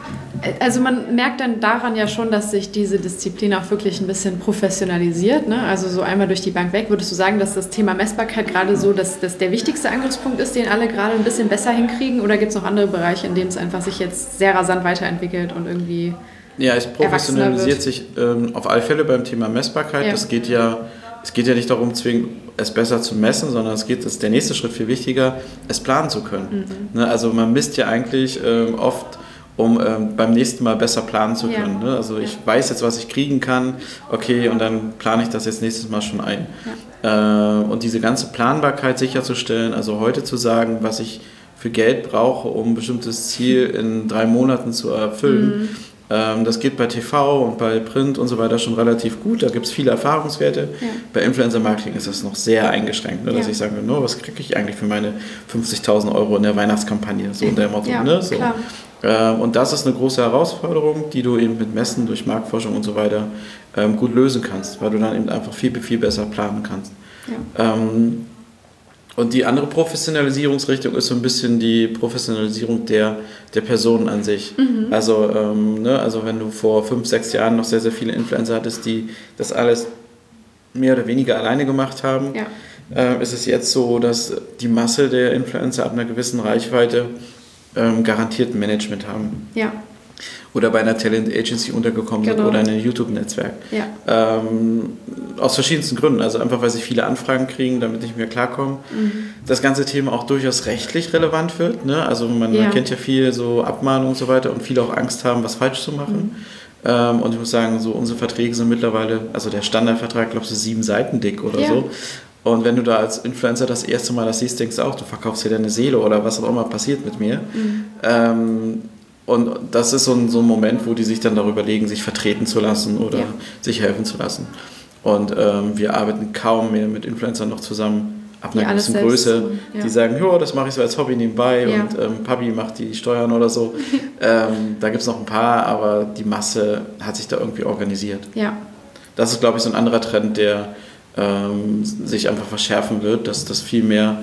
Also man merkt dann daran ja schon, dass sich diese Disziplin auch wirklich ein bisschen professionalisiert, ne? Also so einmal durch die Bank weg. Würdest du sagen, dass das Thema Messbarkeit gerade so dass, dass der wichtigste Angriffspunkt ist, den alle gerade ein bisschen besser hinkriegen? Oder gibt es noch andere Bereiche, in denen es einfach sich jetzt sehr rasant weiterentwickelt und irgendwie ja, es professionalisiert sich ähm, auf alle Fälle beim Thema Messbarkeit. Ja. Das geht ja, es geht ja nicht darum, zwingend es besser zu messen, sondern es geht, ist der nächste Schritt viel wichtiger, es planen zu können. Mhm. Ne? Also man misst ja eigentlich ähm, oft um ähm, beim nächsten Mal besser planen zu können. Ja. Ne? Also ich ja. weiß jetzt, was ich kriegen kann, okay, und dann plane ich das jetzt nächstes Mal schon ein. Ja. Äh, und diese ganze Planbarkeit sicherzustellen, also heute zu sagen, was ich für Geld brauche, um ein bestimmtes Ziel in drei Monaten zu erfüllen, mhm. ähm, das geht bei T V und bei Print und so weiter schon relativ gut, da gibt es viele Erfahrungswerte. Ja. Bei Influencer-Marketing ist das noch sehr eingeschränkt, ne? dass ja. ich sage, no, was kriege ich eigentlich für meine fünfzigtausend Euro in der Weihnachtskampagne, so in der Motto. Ja, ne? so. klar. Und das ist eine große Herausforderung, die du eben mit Messen, durch Marktforschung und so weiter ähm, gut lösen kannst, weil du dann eben einfach viel, viel besser planen kannst. Ja. Ähm, und die andere Professionalisierungsrichtung ist so ein bisschen die Professionalisierung der, der Personen an sich. Mhm. Also, ähm, ne, also wenn du vor fünf, sechs Jahren noch sehr, sehr viele Influencer hattest, die das alles mehr oder weniger alleine gemacht haben, ja. äh, ist es jetzt so, dass die Masse der Influencer ab einer gewissen Reichweite Ähm, garantiert ein Management haben. Ja. Oder bei einer Talent Agency untergekommen genau. sind oder in einem YouTube-Netzwerk. Ja. Ähm, aus verschiedensten Gründen. Also einfach, weil sie viele Anfragen kriegen, damit nicht mehr klarkommen. Mhm. Das ganze Thema auch durchaus rechtlich relevant wird. Ne? Also man, ja. man kennt ja viel so Abmahnungen und so weiter und viele auch Angst haben, was falsch zu machen. Mhm. Ähm, und ich muss sagen, so unsere Verträge sind mittlerweile, also der Standardvertrag, glaube ich, so sieben Seiten dick oder ja. so. Und wenn du da als Influencer das erste Mal das siehst, denkst du auch, du verkaufst dir deine Seele oder was auch immer passiert mit mir. Mhm. Ähm, und das ist so ein, so ein Moment, wo die sich dann darüber legen, sich vertreten zu lassen oder ja. sich helfen zu lassen. Und ähm, wir arbeiten kaum mehr mit Influencern noch zusammen, ab einer gewissen Größe, ja. die sagen, jo, das mache ich so als Hobby nebenbei ja. und ähm, Papi macht die Steuern oder so. ähm, da gibt es noch ein paar, aber die Masse hat sich da irgendwie organisiert. Ja. Das ist, glaube ich, so ein anderer Trend, der ähm, sich einfach verschärfen wird, dass das viel mehr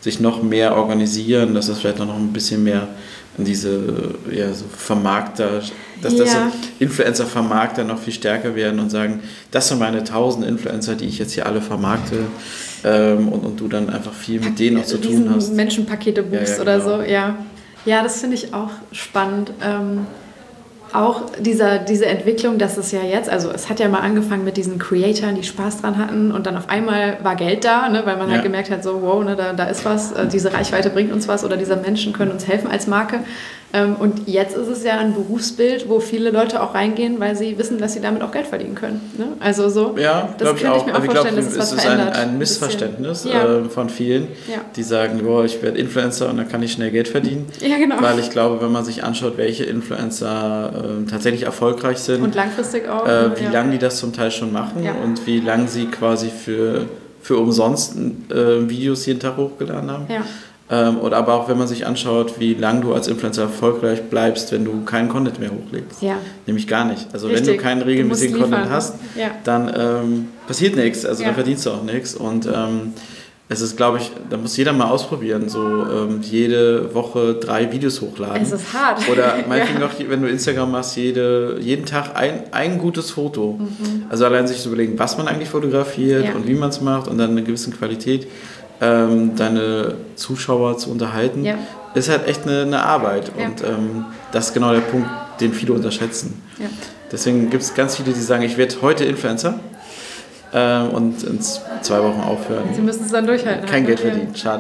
sich noch mehr organisieren, dass das vielleicht noch ein bisschen mehr in diese ja, so Vermarkter, dass ja. das so Influencer-Vermarkter noch viel stärker werden und sagen, das sind meine tausend Influencer, die ich jetzt hier alle vermarkte ähm, und, und du dann einfach viel mit denen auch zu tun hast. Menschenpakete buchst ja, ja, oder genau. so, ja. Ja, das finde ich auch spannend. Ähm, auch dieser, diese Entwicklung, dass es ja jetzt, also es hat ja mal angefangen mit diesen Creatoren, die Spaß dran hatten und dann auf einmal war Geld da, ne, weil man ja. halt gemerkt hat, so wow, ne, da, da ist was, äh, diese Reichweite bringt uns was oder diese Menschen können uns helfen als Marke. Ähm, und jetzt ist es ja ein Berufsbild, wo viele Leute auch reingehen, weil sie wissen, dass sie damit auch Geld verdienen können. Ne? Also so, ja, das könnte ich, ich mir auch also vorstellen, glaub, dass es was ist verändert. Ein, ein Missverständnis ein ja. äh, von vielen, ja. die sagen, boah, ich werde Influencer und dann kann ich schnell Geld verdienen. Ja, genau. Weil ich glaube, wenn man sich anschaut, welche Influencer äh, tatsächlich erfolgreich sind und langfristig auch, äh, wie ja. lange die das zum Teil schon machen ja. und wie lange sie quasi für, für umsonst äh, Videos jeden Tag hochgeladen haben. Ja. Ähm, oder aber auch, wenn man sich anschaut, wie lange du als Influencer erfolgreich bleibst, wenn du keinen Content mehr hochlegst. Ja. Nämlich gar nicht. Also Richtig. wenn du keinen regelmäßigen du Content hast, ja. dann ähm, passiert nichts. Also ja. dann verdienst du auch nichts. Und ähm, es ist, glaube ich, da muss jeder mal ausprobieren, so ähm, jede Woche drei Videos hochladen. Es ist hart. Oder meinetwegen ja. auch, wenn du Instagram machst, jede, jeden Tag ein, ein gutes Foto. Mhm. Also allein sich zu überlegen, was man eigentlich fotografiert ja. und wie man es macht und dann eine gewisse Qualität. Ähm, deine Zuschauer zu unterhalten, ja. ist halt echt eine, eine Arbeit. Ja. Und ähm, das ist genau der Punkt, den viele unterschätzen. Ja. Deswegen gibt es ganz viele, die sagen, ich werde heute Influencer ähm, und in zwei Wochen aufhören. Sie müssen es dann durchhalten. Kein Geld verdienen, schade.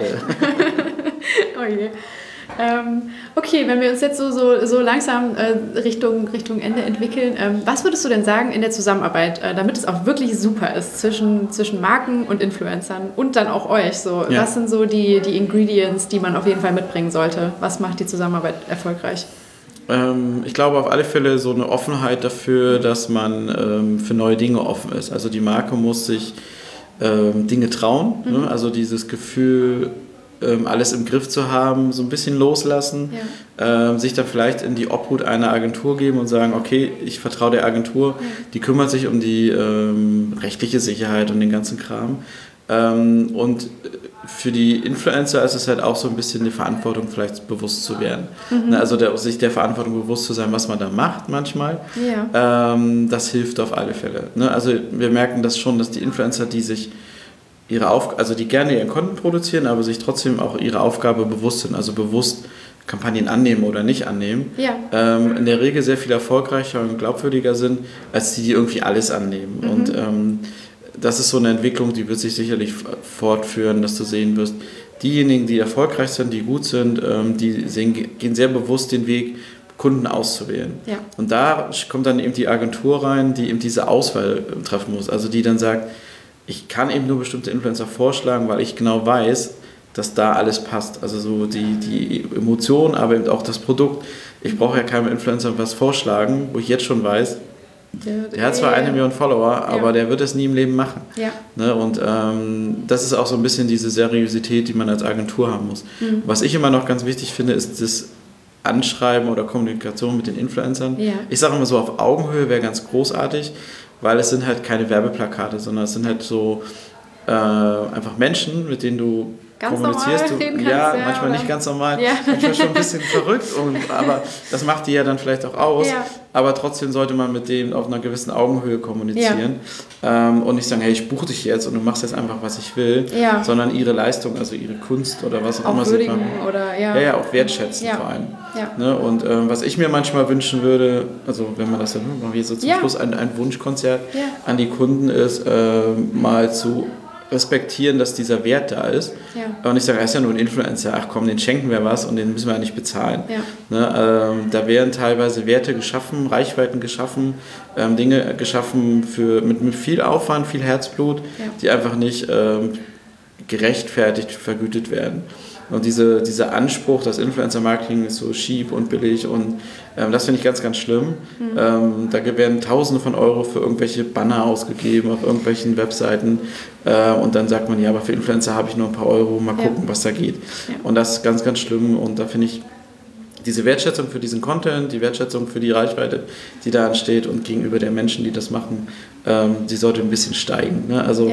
Oh je. Ähm, okay, wenn wir uns jetzt so, so, so langsam äh, Richtung, Richtung Ende entwickeln, ähm, was würdest du denn sagen in der Zusammenarbeit, äh, damit es auch wirklich super ist zwischen, zwischen Marken und Influencern und dann auch euch? So, ja. Was sind so die, die Ingredients, die man auf jeden Fall mitbringen sollte? Was macht die Zusammenarbeit erfolgreich? Ähm, ich glaube auf alle Fälle so eine Offenheit dafür, dass man ähm, für neue Dinge offen ist. Also die Marke muss sich ähm, Dinge trauen, mhm. ne? Also dieses Gefühl, alles im Griff zu haben, so ein bisschen loslassen, ja. ähm, sich dann vielleicht in die Obhut einer Agentur geben und sagen, okay, ich vertraue der Agentur, ja. die kümmert sich um die ähm, rechtliche Sicherheit und den ganzen Kram. Ähm, und für die Influencer ist es halt auch so ein bisschen die Verantwortung vielleicht bewusst zu werden. Mhm. Ne, also der, sich der Verantwortung bewusst zu sein, was man da macht manchmal, ja. ähm, das hilft auf alle Fälle. Ne? Also wir merken das schon, dass die Influencer, die sich ihre Auf- also die gerne ihren Content produzieren, aber sich trotzdem auch ihre Aufgabe bewusst sind, also bewusst Kampagnen annehmen oder nicht annehmen, ja. ähm, in der Regel sehr viel erfolgreicher und glaubwürdiger sind, als die, die irgendwie alles annehmen. Mhm. Und ähm, das ist so eine Entwicklung, die wird sich sicherlich fortführen, dass du sehen wirst, diejenigen, die erfolgreich sind, die gut sind, ähm, die sehen, gehen sehr bewusst den Weg, Kunden auszuwählen. Ja. Und da kommt dann eben die Agentur rein, die eben diese Auswahl treffen muss, also die dann sagt, ich kann eben nur bestimmte Influencer vorschlagen, weil ich genau weiß, dass da alles passt. Also so die, die Emotionen, aber eben auch das Produkt. Ich brauche ja keinem Influencer was vorschlagen, wo ich jetzt schon weiß, der, der hat zwar eine Million Follower, aber ja. der wird es nie im Leben machen. Ja. Ne? Und ähm, das ist auch so ein bisschen diese Seriosität, die man als Agentur haben muss. Mhm. Was ich immer noch ganz wichtig finde, ist das Anschreiben oder Kommunikation mit den Influencern. Ja. Ich sage immer so, auf Augenhöhe wäre ganz großartig, weil es sind halt keine Werbeplakate, sondern es sind halt so äh, einfach Menschen, mit denen du ganz kommunizierst. Normal Du, ja, ja, ja, manchmal oder? Nicht ganz normal, ja. manchmal schon ein bisschen verrückt, und, aber das macht die ja dann vielleicht auch aus. Ja. Aber trotzdem sollte man mit denen auf einer gewissen Augenhöhe kommunizieren ja. ähm, und nicht sagen, hey, ich buche dich jetzt und du machst jetzt einfach, was ich will, ja. sondern ihre Leistung, also ihre Kunst oder was auch, auch immer sie machen. Oder, ja. ja, ja, auch wertschätzen ja. vor allem. Ja. Ne? Und ähm, was ich mir manchmal wünschen würde, also wenn man das dann, machen wir so zum ja. Schluss ein, ein Wunschkonzert ja. an die Kunden ist, äh, mal zu respektieren, dass dieser Wert da ist. Ja. Und ich sage, er ist ja nur ein Influencer, ach komm, den schenken wir was und den müssen wir ja nicht bezahlen. Ja. Ne, ähm, da werden teilweise Werte geschaffen, Reichweiten geschaffen, ähm, Dinge geschaffen für, mit, mit viel Aufwand, viel Herzblut, ja. die einfach nicht ähm, gerechtfertigt vergütet werden. Und diese, dieser Anspruch, das Influencer-Marketing ist so cheap und billig und ähm, das finde ich ganz, ganz schlimm. Mhm. Ähm, da werden Tausende von Euro für irgendwelche Banner ausgegeben auf irgendwelchen Webseiten äh, und dann sagt man, ja, aber für Influencer habe ich nur ein paar Euro, mal gucken, ja. was da geht. Ja. Und das ist ganz, ganz schlimm und da finde ich diese Wertschätzung für diesen Content, die Wertschätzung für die Reichweite, die da entsteht und gegenüber den Menschen, die das machen, ähm, die sollte ein bisschen steigen. Ne? Also ja.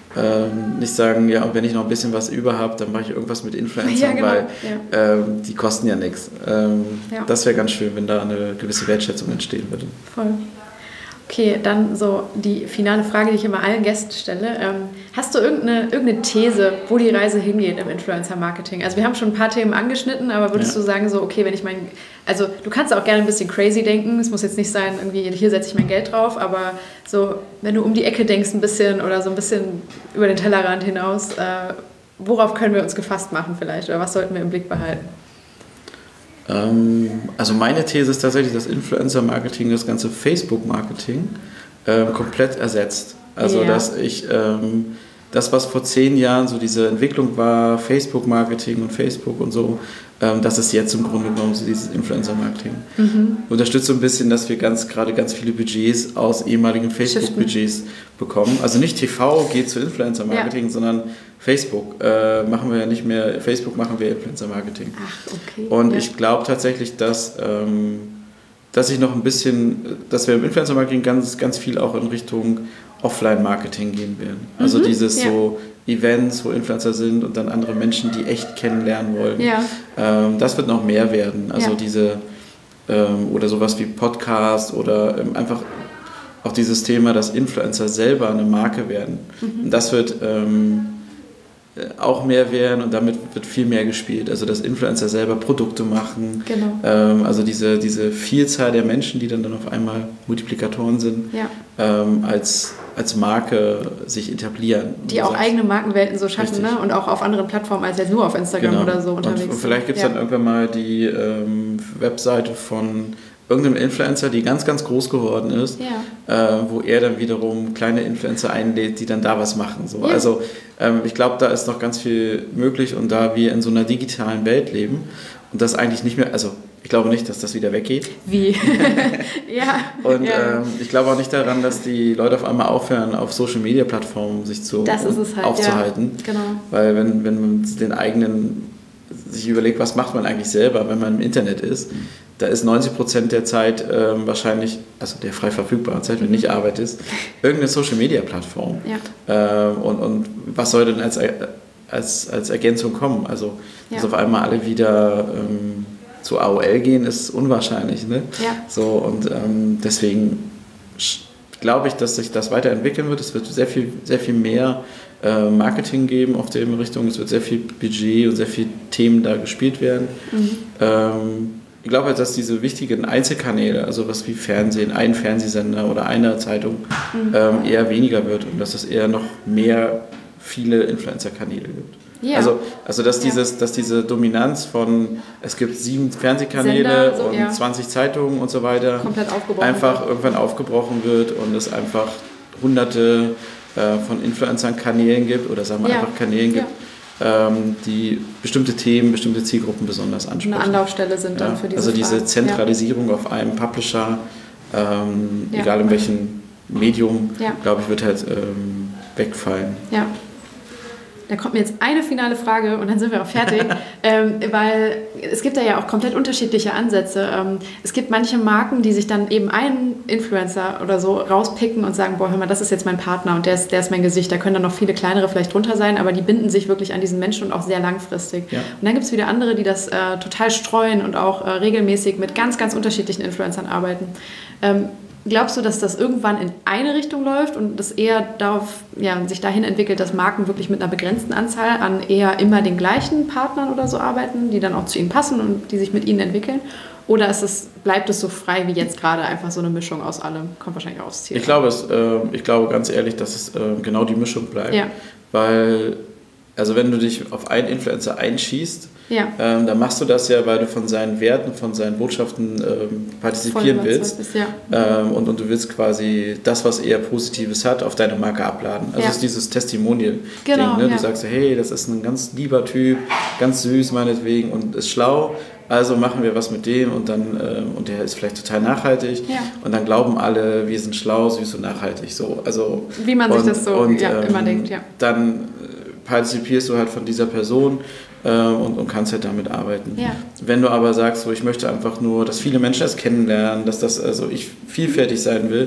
ähm, nicht sagen, ja, und wenn ich noch ein bisschen was über habe, dann mache ich irgendwas mit Influencern, ja, genau. weil ja. ähm, die kosten ja nichts. Ähm, ja. Das wäre ganz schön, wenn da eine gewisse Wertschätzung entstehen würde. Voll. Okay, dann so die finale Frage, die ich immer allen Gästen stelle. Ähm, hast du irgendeine, irgendeine These, wo die Reise hingeht im Influencer-Marketing? Also wir haben schon ein paar Themen angeschnitten, aber würdest ja. du sagen so, okay, wenn ich mein, also du kannst auch gerne ein bisschen crazy denken, es muss jetzt nicht sein, irgendwie hier setze ich mein Geld drauf, aber so, wenn du um die Ecke denkst ein bisschen oder so ein bisschen über den Tellerrand hinaus, äh, worauf können wir uns gefasst machen vielleicht oder was sollten wir im Blick behalten? Also meine These ist tatsächlich, dass Influencer-Marketing das ganze Facebook-Marketing äh, komplett ersetzt. Also ja. dass ich ähm, das, was vor zehn Jahren so diese Entwicklung war, Facebook-Marketing und Facebook und so, ähm, das ist jetzt im Grunde genommen so dieses Influencer-Marketing. Mhm. Unterstützt so ein bisschen, dass wir ganz gerade ganz viele Budgets aus ehemaligen Facebook-Budgets bekommen. Also nicht T V geht zu Influencer-Marketing, ja. sondern Facebook äh, machen wir ja nicht mehr, Facebook machen wir Influencer-Marketing. Ach, okay. Und ja. ich glaube tatsächlich, dass, ähm, dass ich noch ein bisschen, dass wir im Influencer-Marketing ganz, ganz viel auch in Richtung Offline-Marketing gehen werden. Also mhm, dieses ja. so Events, wo Influencer sind und dann andere Menschen, die echt kennenlernen wollen. Ja. Ähm, das wird noch mehr werden. Also ja. diese, ähm, oder sowas wie Podcast oder ähm, einfach auch dieses Thema, dass Influencer selber eine Marke werden. Mhm. Und das wird ähm, auch mehr werden und damit wird viel mehr gespielt. Also dass Influencer selber Produkte machen. Genau. Ähm, also diese, diese Vielzahl der Menschen, die dann, dann auf einmal Multiplikatoren sind, ja. ähm, als, als Marke sich etablieren. Die auch sagst, eigene Markenwelten so schaffen, ne? Und auch auf anderen Plattformen als jetzt nur auf Instagram genau. oder so unterwegs sind. Und vielleicht gibt es ja. dann irgendwann mal die ähm, Webseite von irgendeinem Influencer, die ganz, ganz groß geworden ist, ja. äh, wo er dann wiederum kleine Influencer einlädt, die dann da was machen. So. Ja. Also ähm, ich glaube, da ist noch ganz viel möglich und da wir in so einer digitalen Welt leben und das eigentlich nicht mehr, also ich glaube nicht, dass das wieder weggeht. Wie? ja. Und ja. Ähm, ich glaube auch nicht daran, dass die Leute auf einmal aufhören, auf Social-Media-Plattformen sich zu das ist es halt, aufzuhalten. Ja. Genau. Weil wenn, wenn man den eigenen sich überlegt, was macht man eigentlich selber, wenn man im Internet ist, da ist neunzig Prozent der Zeit ähm, wahrscheinlich, also der frei verfügbaren Zeit, wenn du nicht arbeitest, irgendeine Social-Media-Plattform. Ja. Ähm, und, und was soll denn als, als, als Ergänzung kommen? Also, ja. dass auf einmal alle wieder ähm, zu A O L gehen, ist unwahrscheinlich. Ne? Ja. So, und ähm, deswegen glaube ich, dass sich das weiterentwickeln wird. Es wird sehr viel, sehr viel mehr äh, Marketing geben auf der Richtung. Es wird sehr viel Budget und sehr viele Themen da gespielt werden. Mhm. Ähm, ich glaube, dass diese wichtigen Einzelkanäle, also was wie Fernsehen, ein Fernsehsender oder eine Zeitung, mhm. ähm, eher weniger wird und dass es eher noch mehr viele Influencer-Kanäle gibt. Ja. Also, also dass, ja. dieses, dass diese Dominanz von, es gibt sieben Fernsehkanäle Sender, so, und ja. zwanzig Zeitungen und so weiter, komplett aufgebrochen einfach wird. irgendwann aufgebrochen wird und es einfach hunderte äh, von Influencern-Kanälen gibt oder sagen wir ja. einfach Kanälen gibt, ja. ähm, die bestimmte Themen, bestimmte Zielgruppen besonders ansprechen. Eine Anlaufstelle sind dann ja. für diese Also diese Fragen. Zentralisierung ja. auf einem Publisher, ähm, ja. egal in welchem Medium, ja. glaube ich, wird halt ähm, wegfallen. Ja. Da kommt mir jetzt eine finale Frage und dann sind wir auch fertig, ähm, weil es gibt da ja auch komplett unterschiedliche Ansätze. Ähm, es gibt manche Marken, die sich dann eben einen Influencer oder so rauspicken und sagen, boah, hör mal, das ist jetzt mein Partner und der ist, der ist mein Gesicht. Da können dann noch viele kleinere vielleicht drunter sein, aber die binden sich wirklich an diesen Menschen und auch sehr langfristig. Ja. Und dann gibt es wieder andere, die das äh, total streuen und auch äh, regelmäßig mit ganz, ganz unterschiedlichen Influencern arbeiten. Ähm, Glaubst du, dass das irgendwann in eine Richtung läuft und das eher darauf, ja, sich dahin entwickelt, dass Marken wirklich mit einer begrenzten Anzahl an eher immer den gleichen Partnern oder so arbeiten, die dann auch zu ihnen passen und die sich mit ihnen entwickeln? Oder ist es, bleibt es so frei wie jetzt gerade, einfach so eine Mischung aus allem? Kommt wahrscheinlich auch aufs Ziel. Ich glaube, es, äh, ich glaube ganz ehrlich, dass es äh, genau die Mischung bleibt. Ja. Weil, also wenn du dich auf einen Influencer einschießt, ja. ähm, dann machst du das ja, weil du von seinen Werten, von seinen Botschaften ähm, partizipieren willst. Ist, ja. ähm, und, und du willst quasi das, was er Positives hat, auf deine Marke abladen. Also ja. es ist dieses Testimonial-Ding. Genau, ne? Du ja. sagst, hey, das ist ein ganz lieber Typ, ganz süß meinetwegen und ist schlau. Also machen wir was mit dem und dann ähm, und der ist vielleicht total nachhaltig ja. und dann glauben alle, wir sind schlau, süß und nachhaltig. So, also, wie man und, sich das so und, ja, ähm, immer denkt. Ja. Dann partizipierst du halt von dieser Person äh, und, und kannst halt damit arbeiten. Ja. Wenn du aber sagst, so, ich möchte einfach nur, dass viele Menschen das kennenlernen, dass das, also ich vielfältig sein will,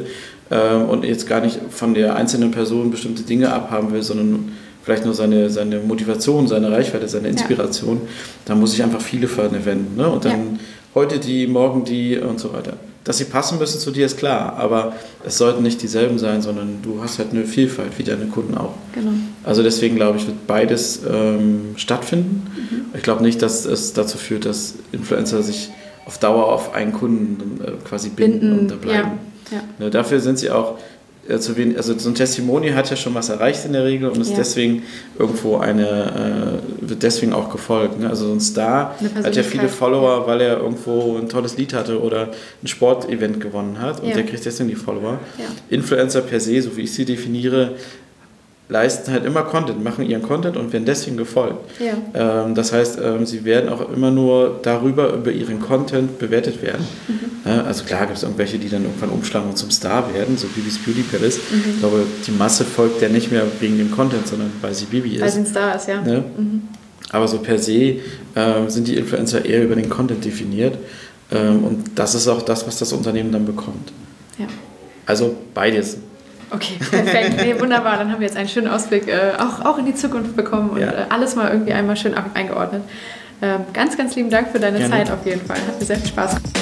ähm, und jetzt gar nicht von der einzelnen Person bestimmte Dinge abhaben will, sondern vielleicht nur seine, seine Motivation, seine Reichweite, seine Inspiration, ja. dann muss ich einfach viele verwenden. Ne? Und dann ja. heute die, morgen die und so weiter. Dass sie passen müssen zu dir, ist klar, aber es sollten nicht dieselben sein, sondern du hast halt eine Vielfalt, wie deine Kunden auch. Genau. Also deswegen glaube ich, wird beides ähm, stattfinden. Mhm. Ich glaube nicht, dass es dazu führt, dass Influencer sich auf Dauer auf einen Kunden äh, quasi binden, binden und da bleiben. Ja. Ja. Ne, dafür sind sie auch äh, zu wenig, also so ein Testimonial hat ja schon was erreicht in der Regel und ist ja. deswegen irgendwo eine, äh, wird deswegen auch gefolgt. Ne? Also so ein Star hat ja viele Follower, weil er irgendwo ein tolles Lied hatte oder ein Sportevent gewonnen hat und ja. der kriegt deswegen die Follower. Ja. Influencer per se, so wie ich sie definiere, leisten halt immer Content, machen ihren Content und werden deswegen gefolgt. Ja. Ähm, das heißt, ähm, sie werden auch immer nur darüber, über ihren Content bewertet werden. Mhm. Ja, also klar gibt es irgendwelche, die dann irgendwann umschlagen und zum Star werden, so Bibis Beauty Palace. Mhm. Ich glaube, die Masse folgt ja nicht mehr wegen dem Content, sondern weil sie Bibi ist. Weil sie ein Star ist, ja. Ne? Mhm. Aber so per se äh, sind die Influencer eher über den Content definiert. Ähm, und das ist auch das, was das Unternehmen dann bekommt. Ja. Also beides. Okay, perfekt. Nee, wunderbar. Dann haben wir jetzt einen schönen Ausblick äh, auch, auch in die Zukunft bekommen und ja. äh, alles mal irgendwie einmal schön eingeordnet. Ähm, ganz, ganz lieben Dank für deine Gerne. Zeit auf jeden Fall. Hat mir sehr viel Spaß gemacht.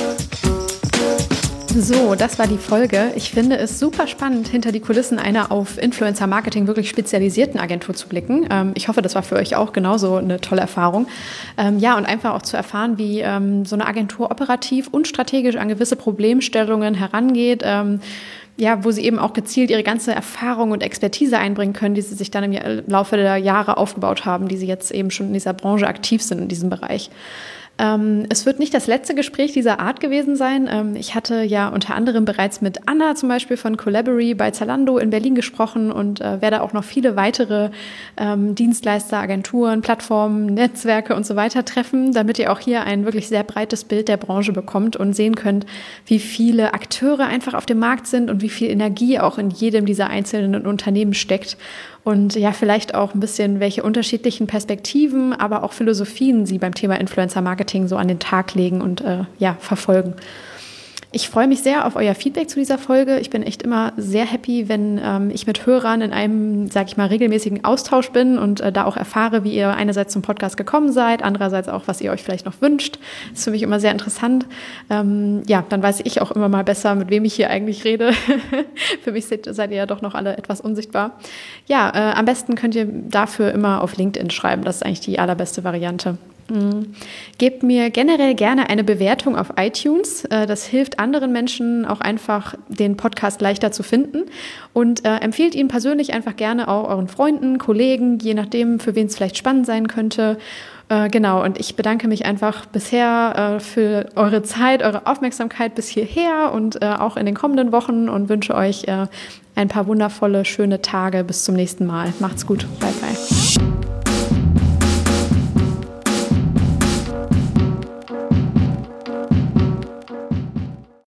So, das war die Folge. Ich finde es super spannend, hinter die Kulissen einer auf Influencer-Marketing wirklich spezialisierten Agentur zu blicken. Ähm, ich hoffe, das war für euch auch genauso eine tolle Erfahrung. Ähm, ja, und einfach auch zu erfahren, wie ähm, so eine Agentur operativ und strategisch an gewisse Problemstellungen herangeht, ähm, ja, wo sie eben auch gezielt ihre ganze Erfahrung und Expertise einbringen können, die sie sich dann im Laufe der Jahre aufgebaut haben, die sie jetzt eben schon in dieser Branche aktiv sind, in diesem Bereich. Ähm, es wird nicht das letzte Gespräch dieser Art gewesen sein. Ähm, ich hatte ja unter anderem bereits mit Anna zum Beispiel von Collabory bei Zalando in Berlin gesprochen und äh, werde auch noch viele weitere ähm, Dienstleister, Agenturen, Plattformen, Netzwerke und so weiter treffen, damit ihr auch hier ein wirklich sehr breites Bild der Branche bekommt und sehen könnt, wie viele Akteure einfach auf dem Markt sind und wie viel Energie auch in jedem dieser einzelnen Unternehmen steckt. Und ja, vielleicht auch ein bisschen, welche unterschiedlichen Perspektiven, aber auch Philosophien sie beim Thema Influencer-Marketing so an den Tag legen und äh, ja, verfolgen. Ich freue mich sehr auf euer Feedback zu dieser Folge. Ich bin echt immer sehr happy, wenn ähm, ich mit Hörern in einem, sag ich mal, regelmäßigen Austausch bin und äh, da auch erfahre, wie ihr einerseits zum Podcast gekommen seid, andererseits auch, was ihr euch vielleicht noch wünscht. Das ist für mich immer sehr interessant. Ähm, ja, dann weiß ich auch immer mal besser, mit wem ich hier eigentlich rede. Für mich seid, seid ihr ja doch noch alle etwas unsichtbar. Ja, äh, am besten könnt ihr dafür immer auf LinkedIn schreiben. Das ist eigentlich die allerbeste Variante. Mhm. Gebt mir generell gerne eine Bewertung auf iTunes. Das hilft anderen Menschen auch einfach, den Podcast leichter zu finden. Und äh, empfehlt ihn persönlich einfach gerne auch euren Freunden, Kollegen, je nachdem, für wen es vielleicht spannend sein könnte. Äh, genau, und ich bedanke mich einfach bisher äh, für eure Zeit, eure Aufmerksamkeit bis hierher und äh, auch in den kommenden Wochen und wünsche euch äh, ein paar wundervolle, schöne Tage. Bis zum nächsten Mal. Macht's gut. Bye, bye.